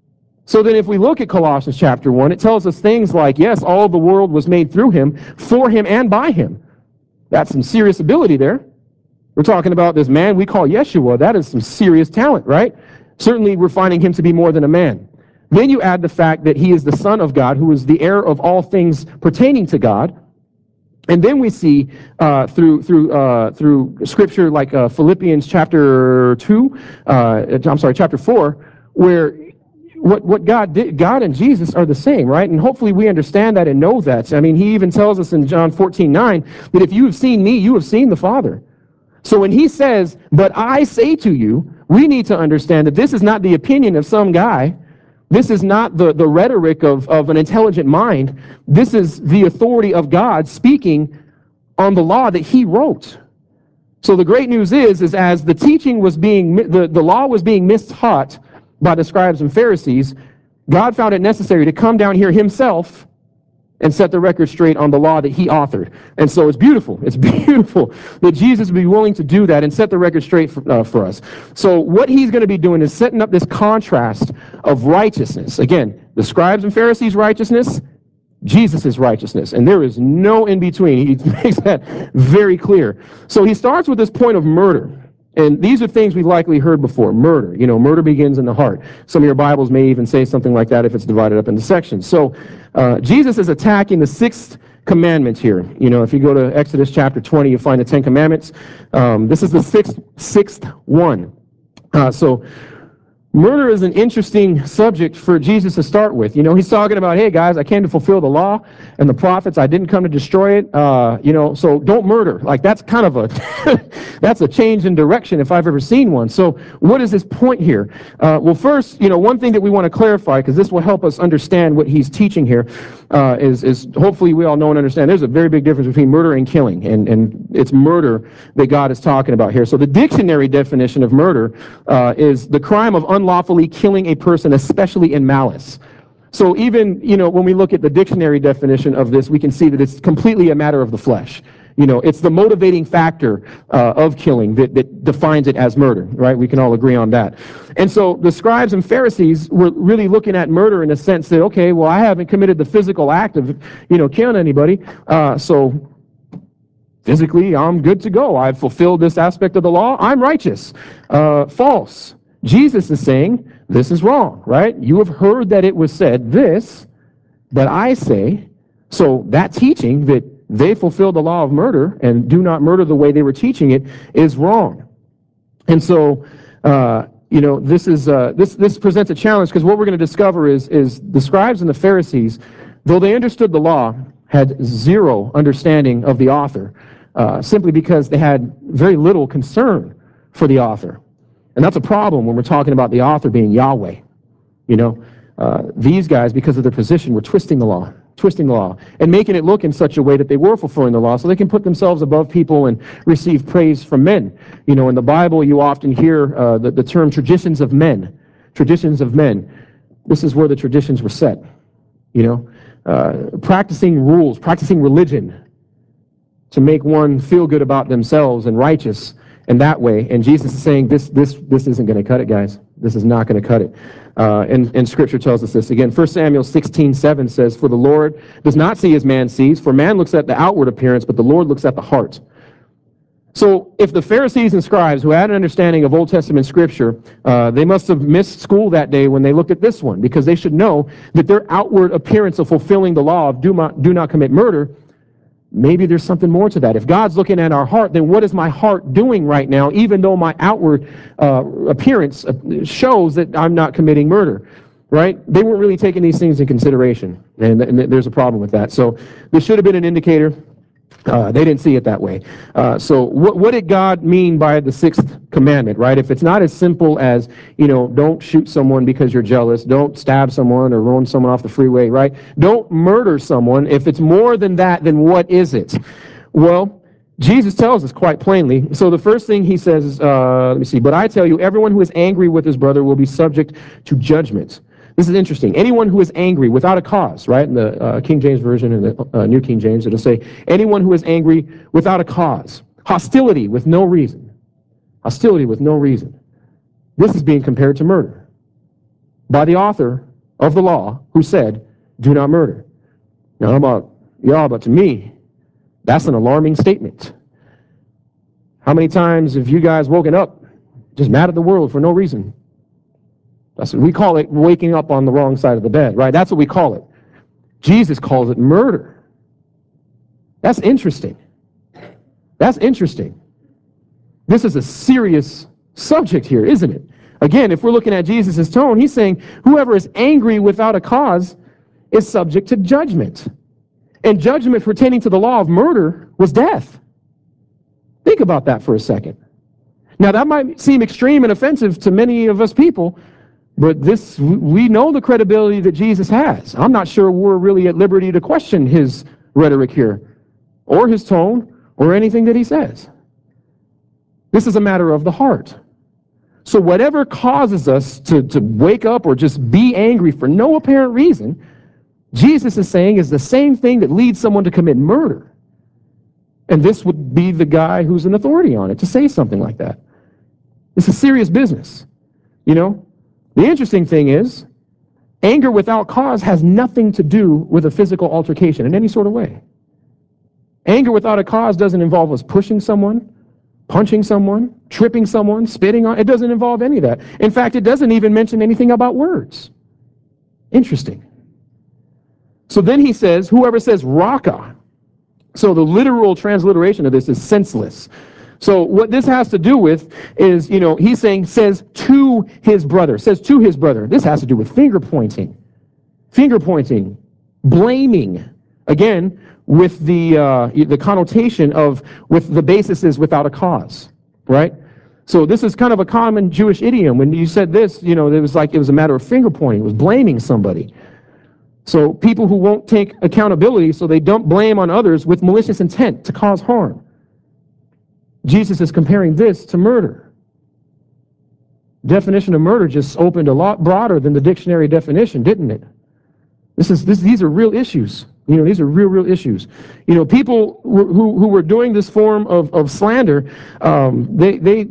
So then if we look at Colossians chapter one, it tells us things like, yes, all the world was made through him, for him, and by him. That's some serious ability there. We're talking about this man we call Yeshua. That is some serious talent, right? Certainly we're finding him to be more than a man. Then you add the fact that he is the Son of God, who is the heir of all things pertaining to God. And then we see uh, through through uh, through scripture like uh, Philippians chapter two, uh, I'm sorry, chapter four, where What what God did, God and Jesus are the same, right? And hopefully we understand that and know that. I mean, he even tells us in John fourteen nine that if you have seen me, you have seen the Father. So when he says, "But I say to you," we need to understand that this is not the opinion of some guy. This is not the, the rhetoric of, of an intelligent mind. This is the authority of God speaking on the law that he wrote. So the great news is, is as the teaching was being, the, the law was being mistaught by the scribes and Pharisees, God found it necessary to come down here himself and set the record straight on the law that he authored. And so it's beautiful. It's beautiful that Jesus would be willing to do that and set the record straight for, uh, for us. So what he's going to be doing is setting up this contrast of righteousness. Again, the scribes and Pharisees' righteousness, Jesus' righteousness. And there is no in between. He makes that very clear. So he starts with this point of murder. And these are things we've likely heard before. Murder. You know, murder begins in the heart. Some of your Bibles may even say something like that if it's divided up into sections. So uh, Jesus is attacking the sixth commandment here. You know, if you go to Exodus chapter twenty, you find the Ten Commandments. Um, this is the sixth, sixth one. Uh, so murder is an interesting subject for Jesus to start with. You know, he's talking about, hey, guys, I came to fulfill the law and the prophets. I didn't come to destroy it. Uh, you know, so don't murder. Like, that's kind of a, that's a change in direction if I've ever seen one. So what is his point here? Uh, well, first, you know, one thing that we want to clarify, because this will help us understand what he's teaching here, uh, is, is hopefully we all know and understand there's a very big difference between murder and killing, and, and it's murder that God is talking about here. So the dictionary definition of murder uh, is the crime of unlawfully killing a person, especially in malice. So even, you know, when we look at the dictionary definition of this, we can see that it's completely a matter of the flesh. You know, it's the motivating factor uh, of killing that, that defines it as murder, right? We can all agree on that. And so the scribes and Pharisees were really looking at murder in a sense that, okay, well, I haven't committed the physical act of, you know, killing anybody, uh, so physically I'm good to go. I've fulfilled this aspect of the law. I'm righteous. Uh, false. Jesus is saying, this is wrong, right? You have heard that it was said this, but I say, so that teaching that they fulfilled the law of murder and do not murder the way they were teaching it is wrong. And so, uh, you know, this is uh, this this presents a challenge, because what we're going to discover is is the scribes and the Pharisees, though they understood the law, had zero understanding of the author, uh, simply because they had very little concern for the author. And that's a problem when we're talking about the author being Yahweh. You know, uh, these guys, because of their position, were twisting the law, twisting the law, and making it look in such a way that they were fulfilling the law so they can put themselves above people and receive praise from men. You know, in the Bible, you often hear uh, the, the term traditions of men, traditions of men. This is where the traditions were set, you know, uh, practicing rules, practicing religion to make one feel good about themselves and righteous in that way. And Jesus is saying, this this this isn't going to cut it, guys. This is not going to cut it. Uh, and, and Scripture tells us this. Again, First Samuel sixteen seven says, for the Lord does not see as man sees, for man looks at the outward appearance, but the Lord looks at the heart. So if the Pharisees and scribes who had an understanding of Old Testament Scripture, uh, they must have missed school that day when they looked at this one, because they should know that their outward appearance of fulfilling the law of do not, do not commit murder, maybe there's something more to that. If God's looking at our heart, then what is my heart doing right now, even though my outward uh, appearance shows that I'm not committing murder, right? They weren't really taking these things into consideration, and, and there's a problem with that. So this should have been an indicator. Uh, they didn't see it that way. Uh, so what, what did God mean by the sixth commandment, right? If it's not as simple as, you know, don't shoot someone because you're jealous, don't stab someone or run someone off the freeway, right? Don't murder someone. If it's more than that, then what is it? Well, Jesus tells us quite plainly. So the first thing he says is, uh, let me see, but I tell you, everyone who is angry with his brother will be subject to judgment. This is interesting. Anyone who is angry without a cause, right? In the uh, King James Version and the uh, New King James, it'll say, anyone who is angry without a cause. Hostility with no reason. Hostility with no reason. This is being compared to murder by the author of the law, who said, do not murder. Now, how about y'all, but to me, that's an alarming statement. How many times have you guys woken up just mad at the world for no reason? That's what we call it, waking up on the wrong side of the bed, right? That's what we call it. Jesus calls it murder. That's interesting. That's interesting. This is a serious subject here, isn't it? Again, if we're looking at Jesus' tone, he's saying whoever is angry without a cause is subject to judgment. And judgment pertaining to the law of murder was death. Think about that for a second. Now, that might seem extreme and offensive to many of us people, but this, we know the credibility that Jesus has. I'm not sure we're really at liberty to question his rhetoric here, or his tone, or anything that he says. This is a matter of the heart. So whatever causes us to, to wake up or just be angry for no apparent reason, Jesus is saying is the same thing that leads someone to commit murder. And this would be the guy who's an authority on it to say something like that. It's a serious business, you know? The interesting thing is, anger without cause has nothing to do with a physical altercation in any sort of way. Anger without a cause doesn't involve us pushing someone punching someone, tripping someone, spitting on. It doesn't involve any of that. In fact, it doesn't even mention anything about words. Interesting. So then he says, whoever says raka. So the literal transliteration of this is senseless. So what this has to do with is, you know, he's saying says to his brother, says to his brother. This has to do with finger pointing, finger pointing, blaming. Again, with the uh, the connotation of with the basis is without a cause, right? So this is kind of a common Jewish idiom. When you said this, you know, it was like it was a matter of finger pointing. It was blaming somebody. So people who won't take accountability, so they don't blame on others with malicious intent to cause harm. Jesus is comparing this to murder. Definition of murder just opened a lot broader than the dictionary definition, didn't it? This is this, these are real issues. You know, these are real, real issues. You know, people who, who, who were doing this form of, of slander, um, they, they,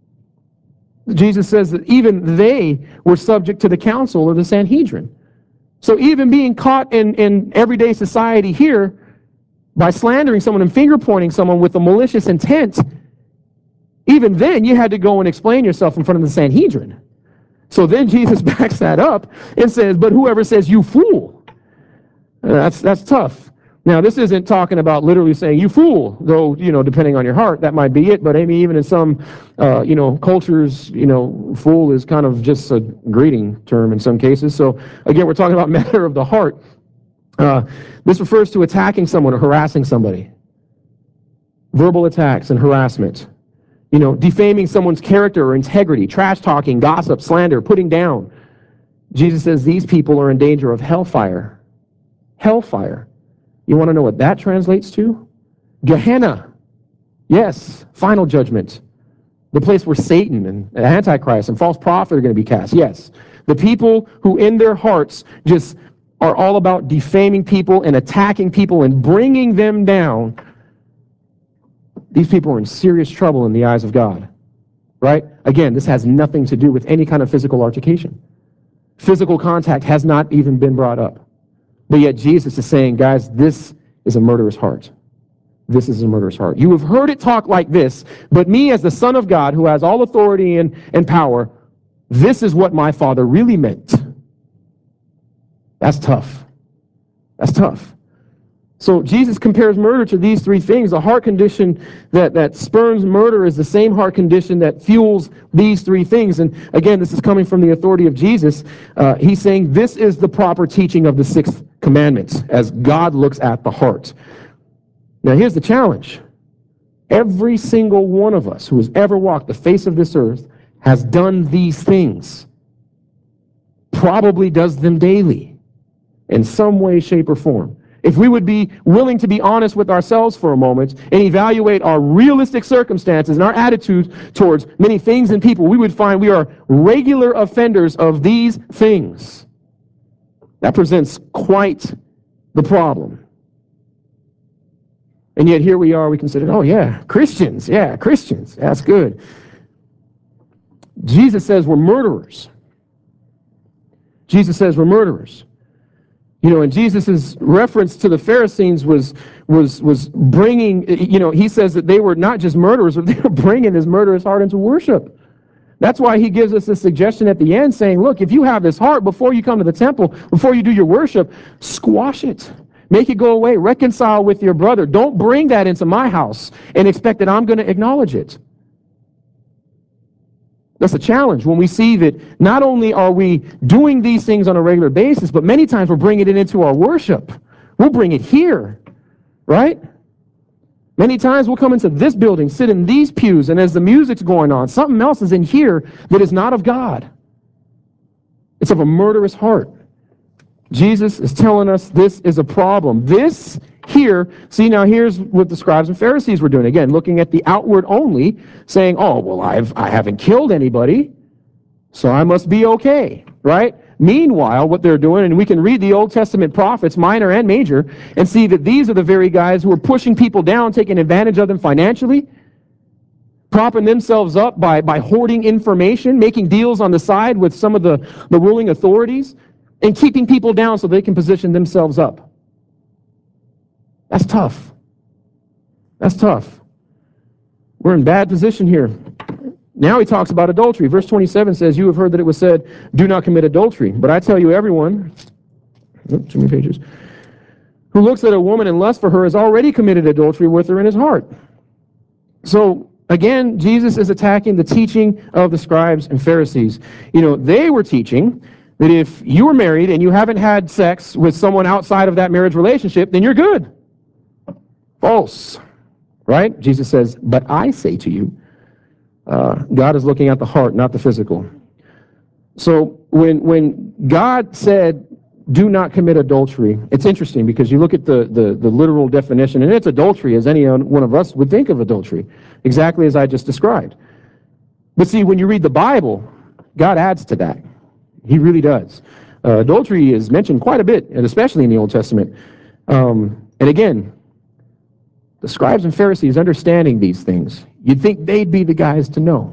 Jesus says that even they were subject to the council of the Sanhedrin. So even being caught in, in everyday society here by slandering someone and finger pointing someone with a malicious intent, even then you had to go and explain yourself in front of the Sanhedrin. So then Jesus backs that up and says, but whoever says you fool, that's that's tough. Now, this isn't talking about literally saying you fool, though, you know, depending on your heart, that might be it. But I mean, even in some, uh, you know, cultures, you know, fool is kind of just a greeting term in some cases. So again, we're talking about matter of the heart. Uh, this refers to attacking someone or harassing somebody. Verbal attacks and harassment. You know, defaming someone's character or integrity, trash talking, gossip, slander, putting down. Jesus says these people are in danger of hellfire. Hellfire. You want to know what that translates to? Gehenna. Yes, final judgment. The place where Satan and Antichrist and false prophet are going to be cast. Yes. The people who in their hearts just are all about defaming people and attacking people and bringing them down. These people are in serious trouble in the eyes of God. Right? Again, this has nothing to do with any kind of physical altercation. Physical contact has not even been brought up. But yet Jesus is saying, guys, this is a murderous heart. This is a murderous heart. You have heard it talk like this, but me as the Son of God who has all authority and, and power, this is what my Father really meant. That's tough. That's tough. So Jesus compares murder to these three things. The heart condition that, that spurns murder is the same heart condition that fuels these three things. And again, this is coming from the authority of Jesus. Uh, he's saying this is the proper teaching of the sixth commandment as God looks at the heart. Now here's the challenge. Every single one of us who has ever walked the face of this earth has done these things. Probably does them daily in some way, shape, or form. If we would be willing to be honest with ourselves for a moment and evaluate our realistic circumstances and our attitude towards many things and people, we would find we are regular offenders of these things. That presents quite the problem. And yet here we are, we consider, oh yeah, Christians, yeah, Christians, that's good. Jesus says we're murderers. Jesus says we're murderers. You know, and Jesus' reference to the Pharisees was was was bringing, you know, he says that they were not just murderers, but they were bringing this murderous heart into worship. That's why he gives us this suggestion at the end saying, look, if you have this heart before you come to the temple, before you do your worship, squash it. Make it go away. Reconcile with your brother. Don't bring that into my house and expect that I'm going to acknowledge it. That's a challenge when we see that not only are we doing these things on a regular basis, but many times we're bringing it into our worship. We'll bring it here, right? Many times we'll come into this building, sit in these pews, and as the music's going on, something else is in here that is not of God. It's of a murderous heart. Jesus is telling us this is a problem. This here, see now here's what the scribes and Pharisees were doing. Again, looking at the outward only, saying, oh, well, I've, I haven't killed anybody, so I must be okay, right? Meanwhile, what they're doing, and we can read the Old Testament prophets, minor and major, and see that these are the very guys who are pushing people down, taking advantage of them financially, propping themselves up by, by hoarding information, making deals on the side with some of the, the ruling authorities, and keeping people down so they can position themselves up. That's tough. That's tough. We're in bad position here. Now he talks about adultery. Verse twenty-seven says, you have heard that it was said, do not commit adultery. But I tell you, everyone, oh, too many pages, who looks at a woman and lusts for her has already committed adultery with her in his heart. So again, Jesus is attacking the teaching of the scribes and Pharisees. You know, they were teaching that if you were married and you haven't had sex with someone outside of that marriage relationship, then you're good. False, right? Jesus says, but I say to you, uh, God is looking at the heart, not the physical. So when when God said, do not commit adultery, it's interesting because you look at the, the, the literal definition, and it's adultery as any one of us would think of adultery, exactly as I just described. But see, when you read the Bible, God adds to that. He really does. Uh, adultery is mentioned quite a bit, and especially in the Old Testament. Um, and again, the scribes and Pharisees understanding these things, you'd think they'd be the guys to know.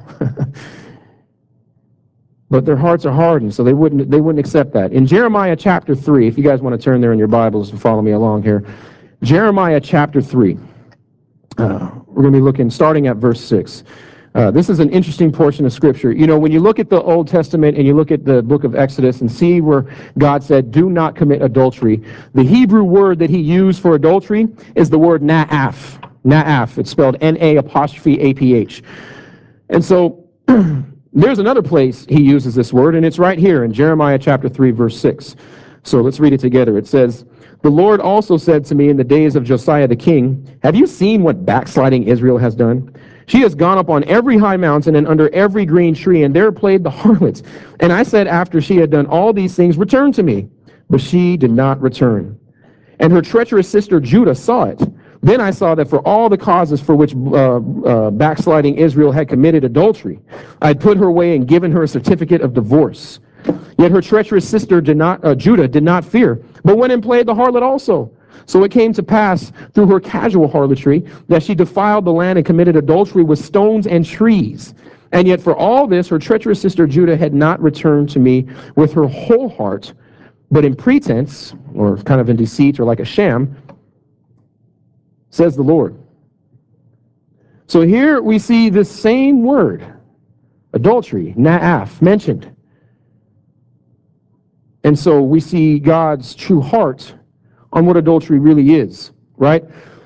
But their hearts are hardened, so they wouldn't they wouldn't accept that. In Jeremiah chapter three, if you guys want to turn there in your Bibles and follow me along here, Jeremiah chapter three, uh, we're going to be looking, starting at verse six. Uh, this is an interesting portion of Scripture. You know, when you look at the Old Testament and you look at the book of Exodus and see where God said, do not commit adultery, the Hebrew word that he used for adultery is the word na'af. Na'af. It's spelled N A apostrophe A P H. And so there's another place he uses this word, and it's right here in Jeremiah chapter three, verse six. So let's read it together. It says, the Lord also said to me in the days of Josiah the king, have you seen what backsliding Israel has done? She has gone up on every high mountain and under every green tree, and there played the harlots. And I said, after she had done all these things, return to me. But she did not return. And her treacherous sister Judah saw it. Then I saw that for all the causes for which uh, uh, backsliding Israel had committed adultery, I had put her away and given her a certificate of divorce. Yet her treacherous sister did not, uh, Judah did not fear, but went and played the harlot also. So it came to pass through her casual harlotry that she defiled the land and committed adultery with stones and trees. And yet for all this, her treacherous sister Judah had not returned to me with her whole heart, but in pretense, or kind of in deceit, or like a sham, says the Lord. So here we see this same word, adultery, na'af, mentioned. And so we see God's true heart on what adultery really is, right?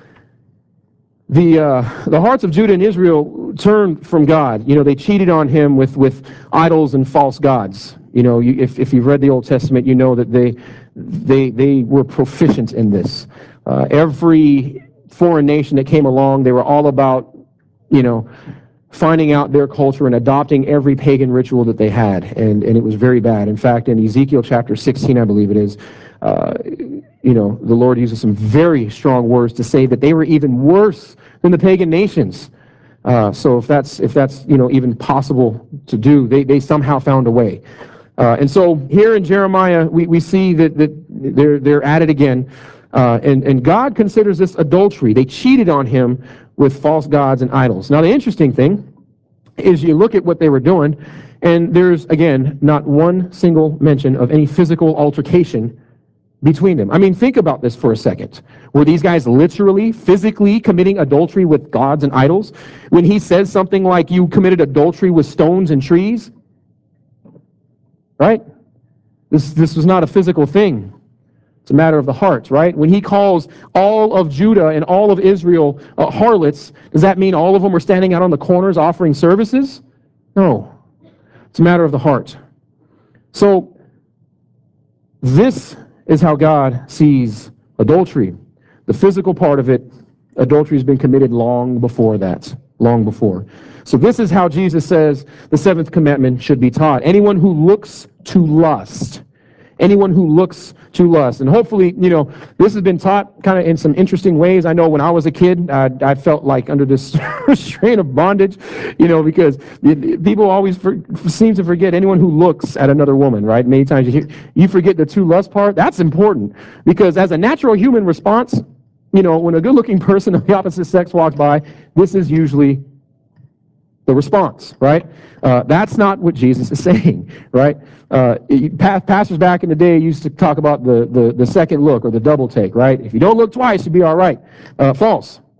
The uh, the hearts of Judah and Israel turned from God. You know, they cheated on him with, with idols and false gods. You know, you, if, if you've read the Old Testament, you know that they, they, they were proficient in this. Uh, every foreign nation that came along, they were all about, you know, finding out their culture and adopting every pagan ritual that they had, and, and it was very bad. In fact, in Ezekiel chapter sixteen, I believe it is, uh, you know, the Lord uses some very strong words to say that they were even worse than the pagan nations. Uh, so if that's, if that's, you know, even possible to do, they, they somehow found a way. Uh, and so here in Jeremiah, we, we see that, that they're, they're at it again. Uh, and, and God considers this adultery. They cheated on him with false gods and idols. Now, the interesting thing is you look at what they were doing, and there's, again, not one single mention of any physical altercation between them. I mean, think about this for a second. Were these guys literally, physically committing adultery with gods and idols? When he says something like, you committed adultery with stones and trees, right? This, this was not a physical thing. It's a matter of the heart, right? When he calls all of Judah and all of Israel uh, harlots, does that mean all of them were standing out on the corners offering services? No. It's a matter of the heart. So this is how God sees adultery. The physical part of it, adultery has been committed long before that, long before. So this is how Jesus says the seventh commandment should be taught. Anyone who looks to lust, anyone who looks to lust. And hopefully, you know, this has been taught kind of in some interesting ways. I know when I was a kid, uh, I felt like under this strain of bondage, you know, because people always for, seem to forget anyone who looks at another woman, right? Many times you, hear, you forget the to lust part. That's important because as a natural human response, you know, when a good-looking person of the opposite sex walks by, this is usually the response, right? Uh, that's not what Jesus is saying, right? Uh, it, pastors back in the day used to talk about the, the, the second look or the double take, right? If you don't look twice, you'll be all right. Uh, false.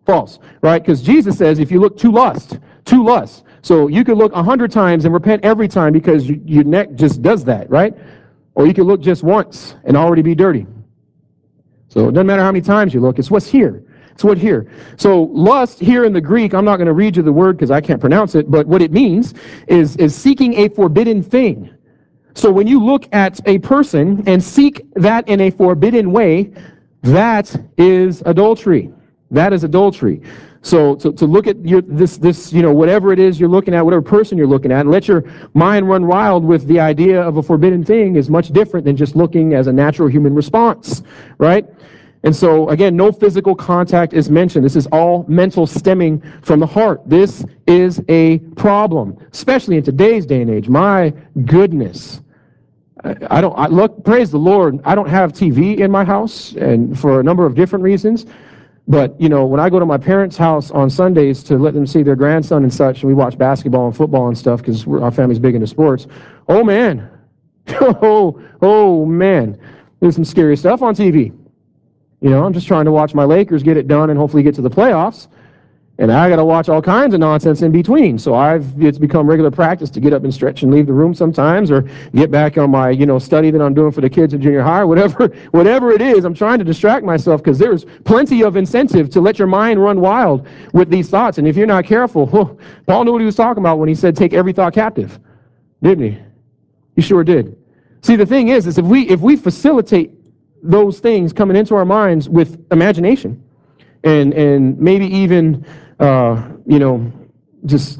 False, right? Because Jesus says if you look to lust, to lust. So you could look a hundred times and repent every time because you, your neck just does that, right? Or you could look just once and already be dirty. So it doesn't matter how many times you look, it's what's here. It's what here. So lust here in the Greek, I'm not going to read you the word because I can't pronounce it, but what it means is, is seeking a forbidden thing. So when you look at a person and seek that in a forbidden way, that is adultery. That is adultery. So to, to look at your, this, this, you know, whatever it is you're looking at, whatever person you're looking at, and let your mind run wild with the idea of a forbidden thing is much different than just looking as a natural human response, right? And so, again, no physical contact is mentioned. This is all mental, stemming from the heart. This is a problem, especially in today's day and age. My goodness. I don't, I look, praise the Lord, I don't have T V in my house, and for a number of different reasons. But, you know, when I go to my parents' house on Sundays to let them see their grandson and such, and we watch basketball and football and stuff because our family's big into sports, oh, man. oh, oh, man. There's some scary stuff on T V. You know, I'm just trying to watch my Lakers get it done and hopefully get to the playoffs. And I got to watch all kinds of nonsense in between. So I've, it's become regular practice to get up and stretch and leave the room sometimes, or get back on my, you know, study that I'm doing for the kids in junior high, whatever, whatever it is. I'm trying to distract myself because there's plenty of incentive to let your mind run wild with these thoughts. And if you're not careful, oh, Paul knew what he was talking about when he said, take every thought captive, didn't he? He sure did. See, the thing is, is if we, if we facilitate those things coming into our minds with imagination, and, and maybe even, uh, you know, just,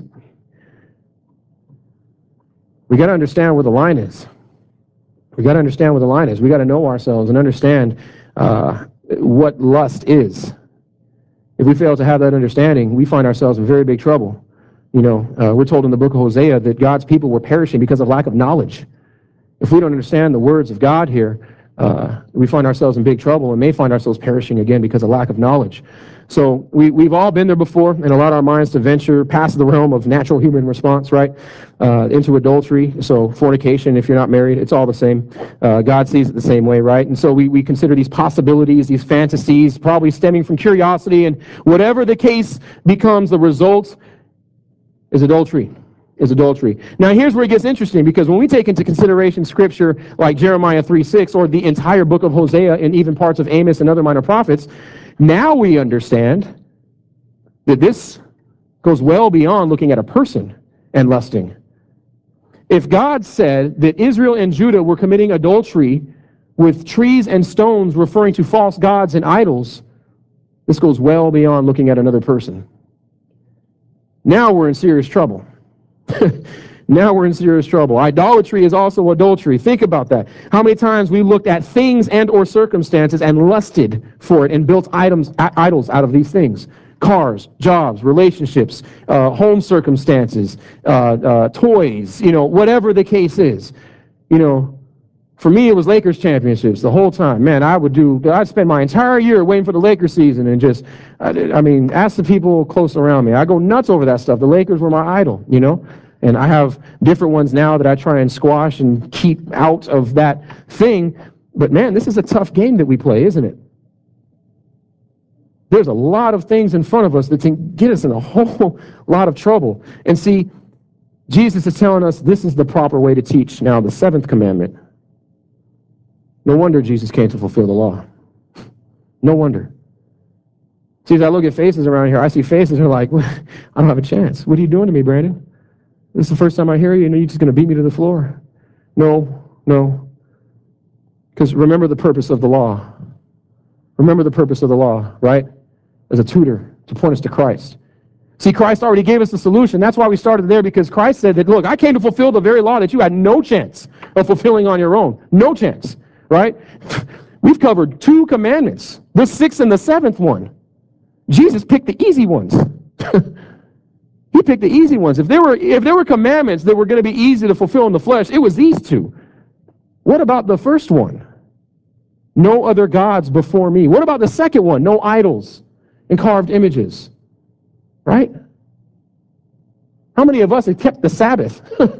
we got to understand where the line is. We got to understand where the line is. We got to know ourselves and understand uh, what lust is. If we fail to have that understanding, we find ourselves in very big trouble. You know, uh, we're told in the book of Hosea that God's people were perishing because of lack of knowledge. If we don't understand the words of God here, uh, we find ourselves in big trouble and may find ourselves perishing again because of lack of knowledge. So we, we've all been there before and allowed our minds to venture past the realm of natural human response, right, uh, into adultery. So fornication, if you're not married, it's all the same. Uh, God sees it the same way, right? And so we, we consider these possibilities, these fantasies, probably stemming from curiosity, and whatever the case becomes, the result is adultery. is adultery. Now, here's where it gets interesting, because when we take into consideration scripture like Jeremiah three six or the entire book of Hosea and even parts of Amos and other minor prophets, now we understand that this goes well beyond looking at a person and lusting. If God said that Israel and Judah were committing adultery with trees and stones referring to false gods and idols, this goes well beyond looking at another person. Now we're in serious trouble. Now we're in serious trouble. Idolatry is also adultery. Think about that. How many times we looked at things and or circumstances and lusted for it and built items, idols out of these things. Cars, jobs, relationships, uh, home circumstances, uh, uh, toys, you know, whatever the case is. You know, for me, it was Lakers championships the whole time. Man, I would do, I'd spend my entire year waiting for the Lakers season and just, I, I mean, ask the people close around me. I go nuts over that stuff. The Lakers were my idol, you know, and I have different ones now that I try and squash and keep out of that thing. But man, this is a tough game that we play, isn't it? There's a lot of things in front of us that can get us in a whole lot of trouble. And see, Jesus is telling us this is the proper way to teach now the seventh commandment. No wonder Jesus came to fulfill the law. No wonder. See, as I look at faces around here, I see faces that are like, I don't have a chance. What are you doing to me, Brandon? This is the first time I hear you, and you're just going to beat me to the floor. No, no. Because remember the purpose of the law. Remember the purpose of the law, right? As a tutor to point us to Christ. See, Christ already gave us the solution. That's why we started there, because Christ said that, look, I came to fulfill the very law that you had no chance of fulfilling on your own. No chance, right? We've covered two commandments, the sixth and the seventh one. Jesus picked the easy ones. He picked the easy ones. If there were, if there were commandments that were going to be easy to fulfill in the flesh, it was these two. What about the first one? No other gods before me. What about the second one? No idols and carved images. Right? How many of us have kept the Sabbath?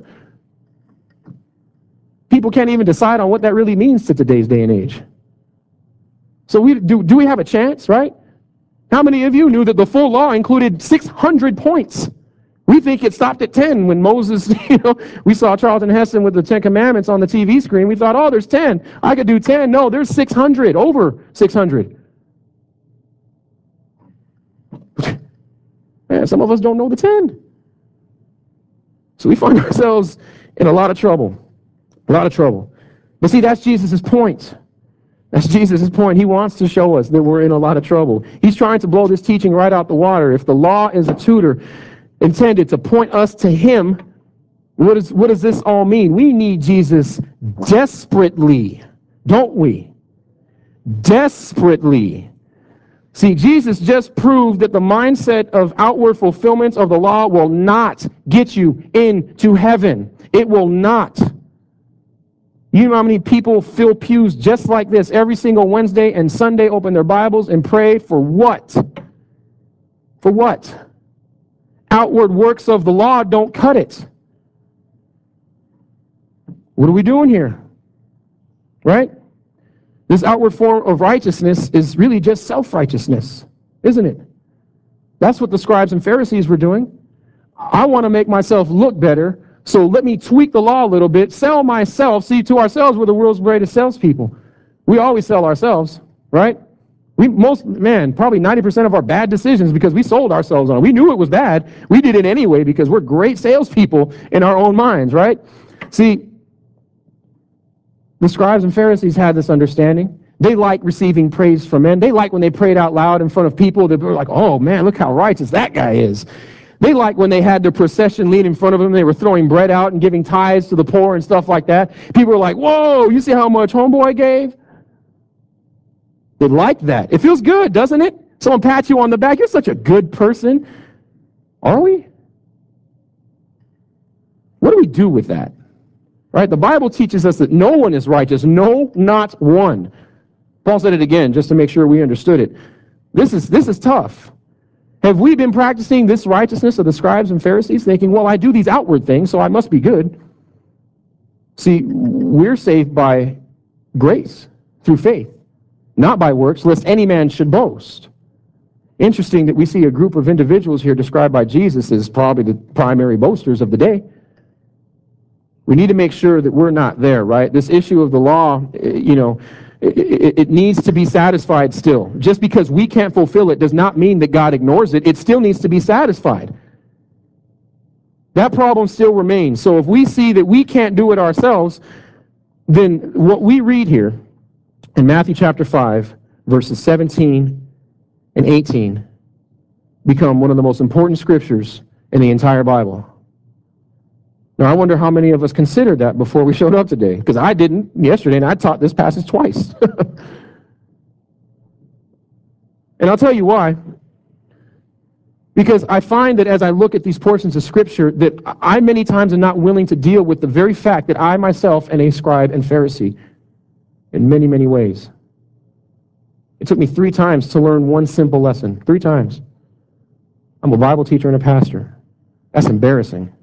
People can't even decide on what that really means to today's day and age. So we do, do we have a chance, right? How many of you knew that the full law included six hundred points? We think it stopped at ten when Moses, you know, we saw Charlton Heston with the Ten Commandments on the T V screen. We thought, oh, there's ten. I could do ten. No, there's six hundred, over six hundred. Man, some of us don't know the ten. So we find ourselves in a lot of trouble, a lot of trouble. But see, that's Jesus' point. That's Jesus' point. He wants to show us that we're in a lot of trouble. He's trying to blow this teaching right out the water. If the law is a tutor intended to point us to him, what, is, what does this all mean? We need Jesus desperately, don't we? Desperately. See, Jesus just proved that the mindset of outward fulfillment of the law will not get you into heaven. It will not. You know how many people fill pews just like this every single Wednesday and Sunday, open their Bibles and pray for what? For what? Outward works of the law don't cut it. What are we doing here? Right? This outward form of righteousness is really just self-righteousness, isn't it? That's what the scribes and Pharisees were doing. I want to make myself look better, so let me tweak the law a little bit, sell myself. See, to ourselves, we're the world's greatest salespeople. We always sell ourselves, right? We most, man, probably ninety percent of our bad decisions because we sold ourselves on it. We knew it was bad. We did it anyway because we're great salespeople in our own minds, right? See, the scribes and Pharisees had this understanding. They like receiving praise from men. They like when they prayed out loud in front of people. They were like, oh, man, look how righteous that guy is. They like when they had their procession lead in front of them. They were throwing bread out and giving tithes to the poor and stuff like that. People were like, whoa, you see how much homeboy gave? They like that. It feels good, doesn't it? Someone pats you on the back. You're such a good person. Are we? What do we do with that? Right? The Bible teaches us that no one is righteous. No, not one. Paul said it again just to make sure we understood it. This is, this is tough. Have we been practicing this righteousness of the scribes and Pharisees, thinking, well, I do these outward things, so I must be good? See, we're saved by grace, through faith, not by works, lest any man should boast. Interesting that we see a group of individuals here described by Jesus as probably the primary boasters of the day. We need to make sure that we're not there, right? This issue of the law, you know, it, it, it needs to be satisfied still. Just because we can't fulfill it does not mean that God ignores it. It still needs to be satisfied. That problem still remains. So if we see that we can't do it ourselves, then what we read here in Matthew chapter five, verses seventeen and eighteen, become one of the most important scriptures in the entire Bible. Now, I wonder how many of us considered that before we showed up today, because I didn't yesterday, and I taught this passage twice. And I'll tell you why. Because I find that as I look at these portions of Scripture, that I many times am not willing to deal with the very fact that I myself am a scribe and Pharisee in many, many ways. It took me three times to learn one simple lesson. Three times. I'm a Bible teacher and a pastor. That's embarrassing.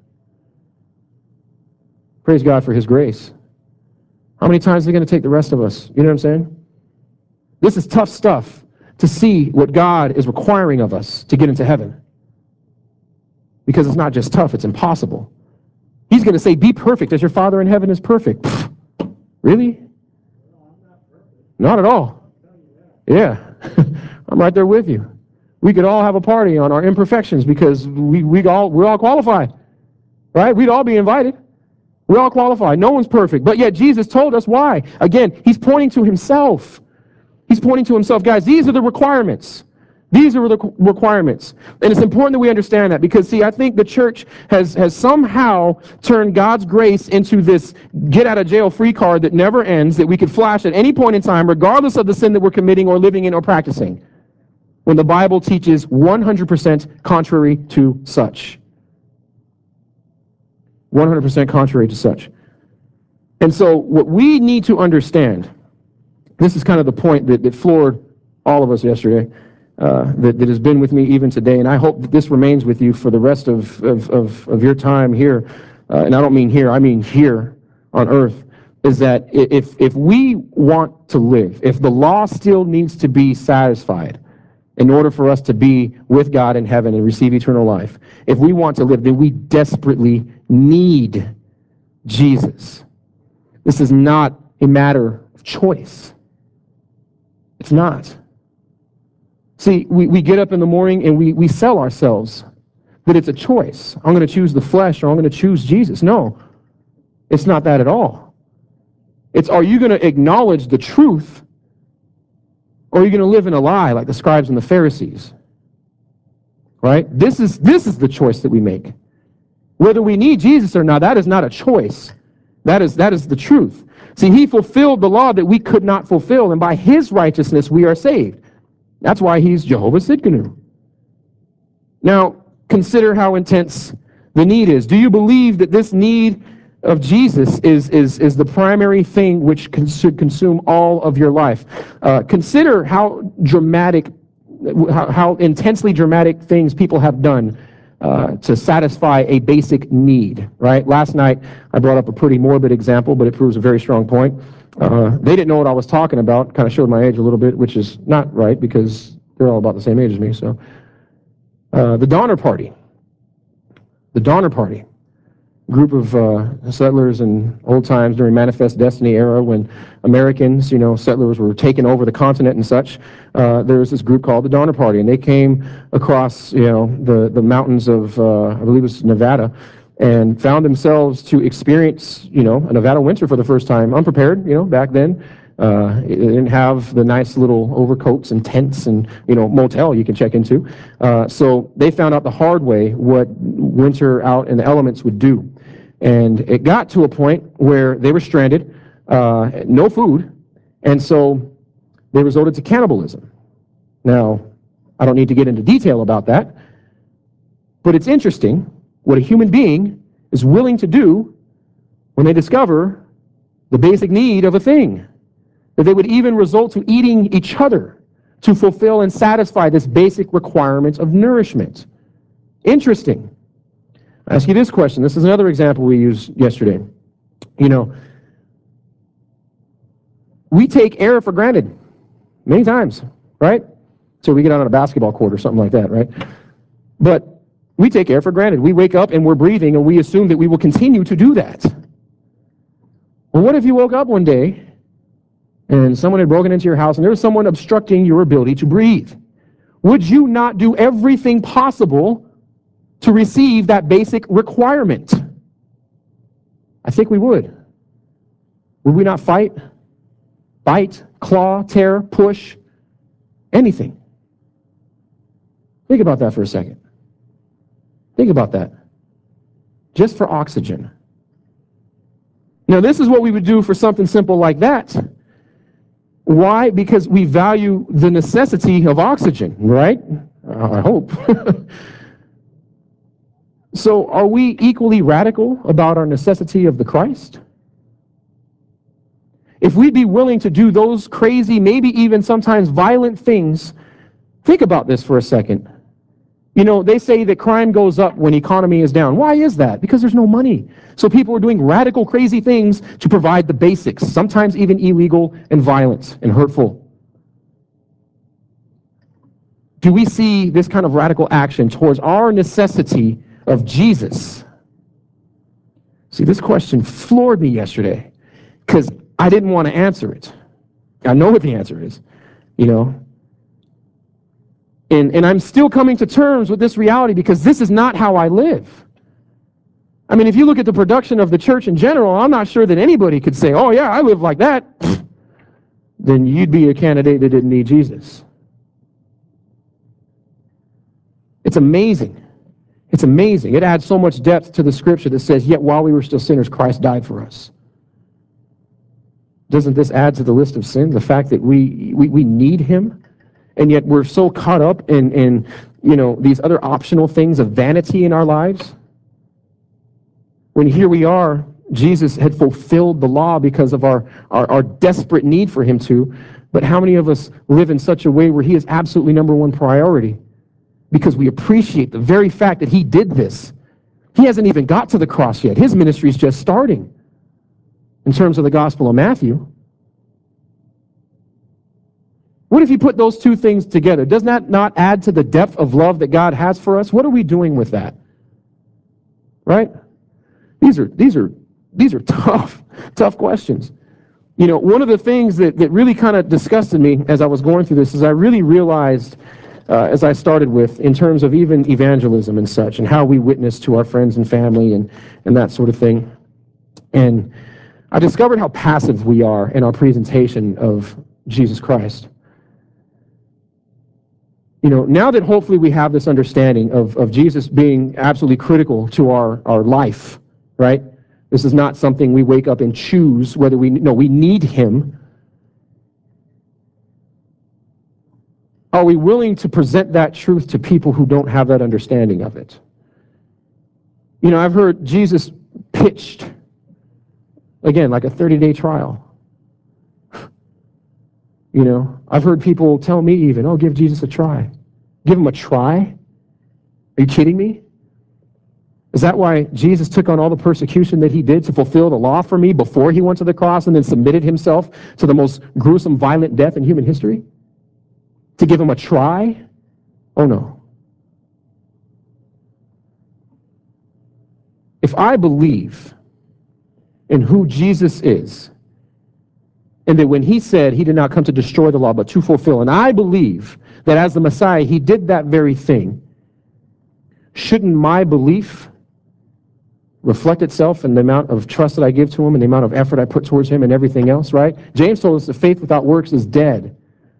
Praise God for his grace. How many times is it going to take the rest of us? You know what I'm saying? This is tough stuff to see what God is requiring of us to get into heaven. Because it's not just tough, it's impossible. He's going to say, be perfect as your Father in heaven is perfect. Pfft, really? Not at all. Yeah, I'm right there with you. We could all have a party on our imperfections because we, we all, we're all qualified. Right? We'd all be invited. We're all qualified. No one's perfect. But yet Jesus told us why. Again, he's pointing to himself. He's pointing to himself. Guys, these are the requirements. These are the requirements. And it's important that we understand that because, see, I think the church has, has somehow turned God's grace into this get-out-of-jail-free card that never ends, that we could flash at any point in time, regardless of the sin that we're committing or living in or practicing, when the Bible teaches one hundred percent contrary to such. one hundred percent contrary to such. And so what we need to understand, this is kind of the point that, that floored all of us yesterday, uh, that, that has been with me even today, and I hope that this remains with you for the rest of, of, of, of your time here, uh, and I don't mean here, I mean here on earth, is that if, if we want to live, if the law still needs to be satisfied, in order for us to be with God in heaven and receive eternal life. If we want to live, then we desperately need Jesus. This is not a matter of choice. It's not. See, we, we get up in the morning and we, we sell ourselves that it's a choice. I'm going to choose the flesh or I'm going to choose Jesus. No, it's not that at all. It's, are you going to acknowledge the truth, or are you going to live in a lie like the scribes and the Pharisees? Right? This is, this is the choice that we make. Whether we need Jesus or not, that is not a choice. That is, that is the truth. See, he fulfilled the law that we could not fulfill, and by his righteousness we are saved. That's why he's Jehovah Tsidkenu. Now, consider how intense the need is. Do you believe that this need of Jesus is, is, is the primary thing which can, should consume all of your life? Uh, consider how dramatic, how, how intensely dramatic things people have done uh, to satisfy a basic need, right? Last night, I brought up a pretty morbid example, but it proves a very strong point. Uh, they didn't know what I was talking about, kind of showed my age a little bit, which is not right because they're all about the same age as me. So, uh, the Donner Party. The Donner Party. Group of uh, settlers in old times during Manifest Destiny era when Americans, you know, settlers were taking over the continent and such. Uh, there was this group called the Donner Party, and they came across, you know, the, the mountains of, uh, I believe it was Nevada, and found themselves to experience, you know, a Nevada winter for the first time, unprepared, you know, back then. Uh, it didn't have the nice little overcoats and tents and, you know, motel you can check into. Uh, so they found out the hard way what winter out in the elements would do. And it got to a point where they were stranded, uh, no food, and so they resorted to cannibalism. Now, I don't need to get into detail about that, but it's interesting what a human being is willing to do when they discover the basic need of a thing. That they would even resort to eating each other to fulfill and satisfy this basic requirement of nourishment. Interesting. I ask you this question. This is another example we used yesterday. You know, we take air for granted many times, right? So we get out on a basketball court or something like that, right? But we take air for granted. We wake up and we're breathing and we assume that we will continue to do that. Well, what if you woke up one day and someone had broken into your house and there was someone obstructing your ability to breathe? Would you not do everything possible to receive that basic requirement? I think we would. Would we not fight, bite, claw, tear, push, anything? Think about that for a second. Think about that. Just for oxygen. Now, this is what we would do for something simple like that. Why? Because we value the necessity of oxygen, right? Uh, I hope. So are we equally radical about our necessity of the Christ? If we'd be willing to do those crazy, maybe even sometimes violent things, think about this for a second. You know, they say that crime goes up when economy is down. Why is that? Because there's no money. So people are doing radical, crazy things to provide the basics, sometimes even illegal and violent and hurtful. Do we see this kind of radical action towards our necessity of Jesus? See, this question floored me yesterday because I didn't want to answer it. I know what the answer is, you know. And, and I'm still coming to terms with this reality because this is not how I live. I mean, if you look at the production of the church in general, I'm not sure that anybody could say, oh yeah, I live like that. Then you'd be a candidate that didn't need Jesus. It's amazing. It's amazing. It adds so much depth to the scripture that says, yet while we were still sinners, Christ died for us. Doesn't this add to the list of sin? The fact that we, we, we need him, and yet we're so caught up in, in, you know, these other optional things of vanity in our lives. When here we are, Jesus had fulfilled the law because of our, our, our desperate need for him to, but how many of us live in such a way where he is absolutely number one priority? Because we appreciate the very fact that he did this. He hasn't even got to the cross yet. His ministry is just starting in terms of the Gospel of Matthew. What if you put those two things together? Does that not add to the depth of love that God has for us? What are we doing with that? Right? These are, these are, these are tough, tough questions. You know, one of the things that, that really kind of disgusted me as I was going through this is I really realized, uh, as I started with, in terms of even evangelism and such, and how we witness to our friends and family and, and that sort of thing. And I discovered how passive we are in our presentation of Jesus Christ. You know, now that hopefully we have this understanding of, of Jesus being absolutely critical to our, our life, right? This is not something we wake up and choose whether we, no, we need him. Are we willing to present that truth to people who don't have that understanding of it? You know, I've heard Jesus pitched, again, like a thirty-day trial. You know, I've heard people tell me even, oh, give Jesus a try. Give him a try? Are you kidding me? Is that why Jesus took on all the persecution that he did to fulfill the law for me before he went to the cross and then submitted himself to the most gruesome, violent death in human history? To give him a try? Oh, no. If I believe in who Jesus is, and that when he said he did not come to destroy the law, but to fulfill, and I believe that as the Messiah, he did that very thing, shouldn't my belief reflect itself in the amount of trust that I give to him and the amount of effort I put towards him and everything else, right? James told us that faith without works is dead.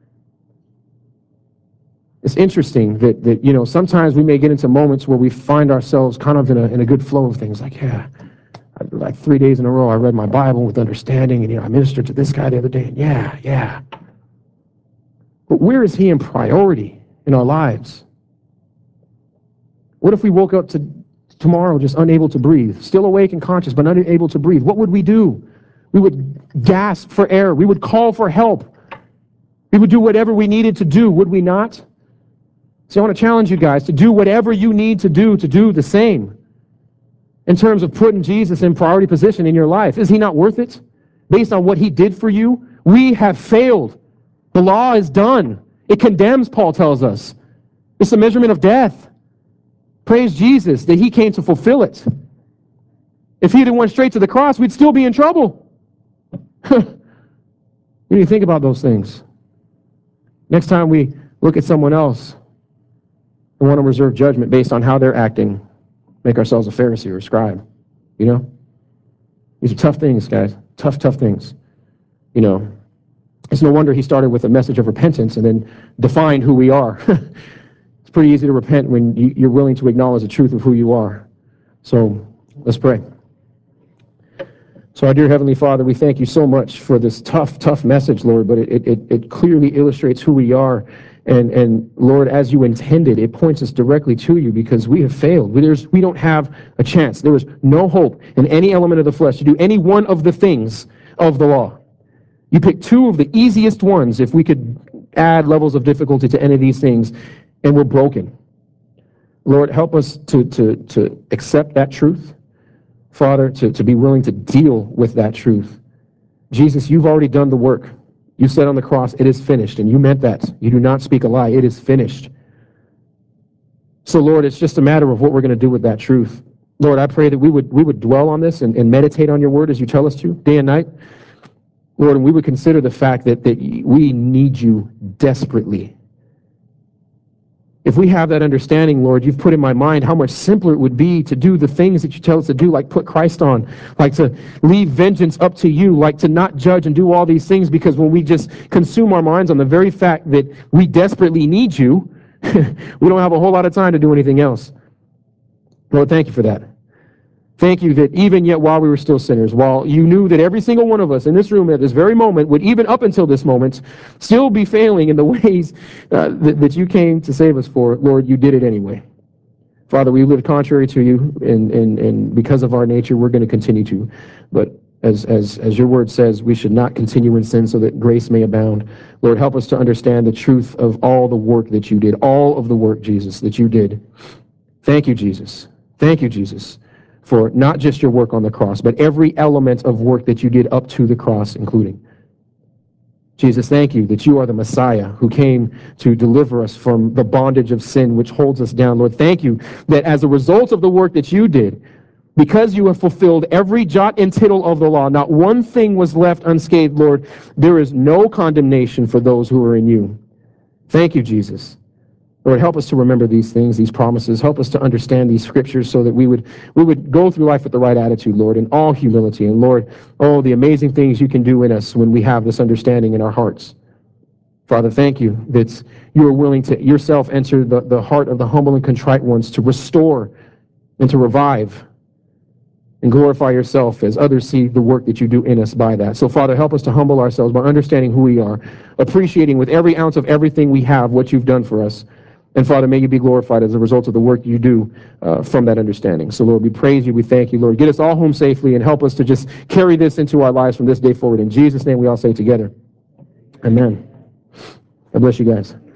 It's interesting that, that, you know, sometimes we may get into moments where we find ourselves kind of in a, in a good flow of things, like, yeah, like three days in a row I read my Bible with understanding, and, you know, I ministered to this guy the other day, and yeah, yeah. But where is he in priority in our lives? What if we woke up to tomorrow just unable to breathe, still awake and conscious, but unable to breathe? What would we do? We would gasp for air. We would call for help. We would do whatever we needed to do, would we not? So I want to challenge you guys to do whatever you need to do to do the same in terms of putting Jesus in priority position in your life. Is he not worth it? Based on what he did for you? We have failed. The law is done. It condemns, Paul tells us. It's a measurement of death. Praise Jesus that he came to fulfill it. If he had went straight to the cross, we'd still be in trouble. You need to think about those things. Next time we look at someone else and want to reserve judgment based on how they're acting, make ourselves a Pharisee or a scribe. You know? These are tough things, guys. Tough, tough things. You know, it's no wonder he started with a message of repentance and then defined who we are. It's pretty easy to repent when you, you're willing to acknowledge the truth of who you are. So let's pray. So our dear Heavenly Father, we thank you so much for this tough, tough message, Lord, but it, it, it clearly illustrates who we are. And, and Lord, as you intended, it points us directly to you because we have failed. We, there's, we don't have a chance. There is no hope in any element of the flesh to do any one of the things of the law. You picked two of the easiest ones if we could add levels of difficulty to any of these things, and we're broken. Lord, help us to, to, to accept that truth. Father, to, to be willing to deal with that truth. Jesus, you've already done the work. You said on the cross, it is finished, and you meant that. You do not speak a lie. It is finished. So, Lord, it's just a matter of what we're going to do with that truth. Lord, I pray that we would we would dwell on this and, and meditate on your word as you tell us to, day and night. Lord, and we would consider the fact that, that we need you desperately. If we have that understanding, Lord, you've put in my mind how much simpler it would be to do the things that you tell us to do, like put Christ on, like to leave vengeance up to you, like to not judge and do all these things, because when we just consume our minds on the very fact that we desperately need you, we don't have a whole lot of time to do anything else. Lord, thank you for that. Thank you that even yet while we were still sinners, while you knew that every single one of us in this room at this very moment would, even up until this moment, still be failing in the ways uh, that, that you came to save us for, Lord, you did it anyway. Father, we lived contrary to you, and, and, and because of our nature, we're going to continue to. But as, as, as your word says, we should not continue in sin so that grace may abound. Lord, help us to understand the truth of all the work that you did, all of the work, Jesus, that you did. Thank you, Jesus. Thank you, Jesus, for not just your work on the cross, but every element of work that you did up to the cross, including. Jesus, thank you that you are the Messiah who came to deliver us from the bondage of sin which holds us down. Lord, thank you that as a result of the work that you did, because you have fulfilled every jot and tittle of the law, not one thing was left unscathed, Lord. There is no condemnation for those who are in you. Thank you, Jesus. Lord, help us to remember these things, these promises. Help us to understand these scriptures so that we would we would go through life with the right attitude, Lord, in all humility. And Lord, oh, the amazing things you can do in us when we have this understanding in our hearts. Father, thank you that you are willing to yourself enter the, the heart of the humble and contrite ones to restore and to revive and glorify yourself as others see the work that you do in us by that. So, Father, help us to humble ourselves by understanding who we are, appreciating with every ounce of everything we have what you've done for us. And, Father, may you be glorified as a result of the work you do uh, from that understanding. So, Lord, we praise you. We thank you, Lord. Get us all home safely and help us to just carry this into our lives from this day forward. In Jesus' name, we all say together, amen. God bless you guys.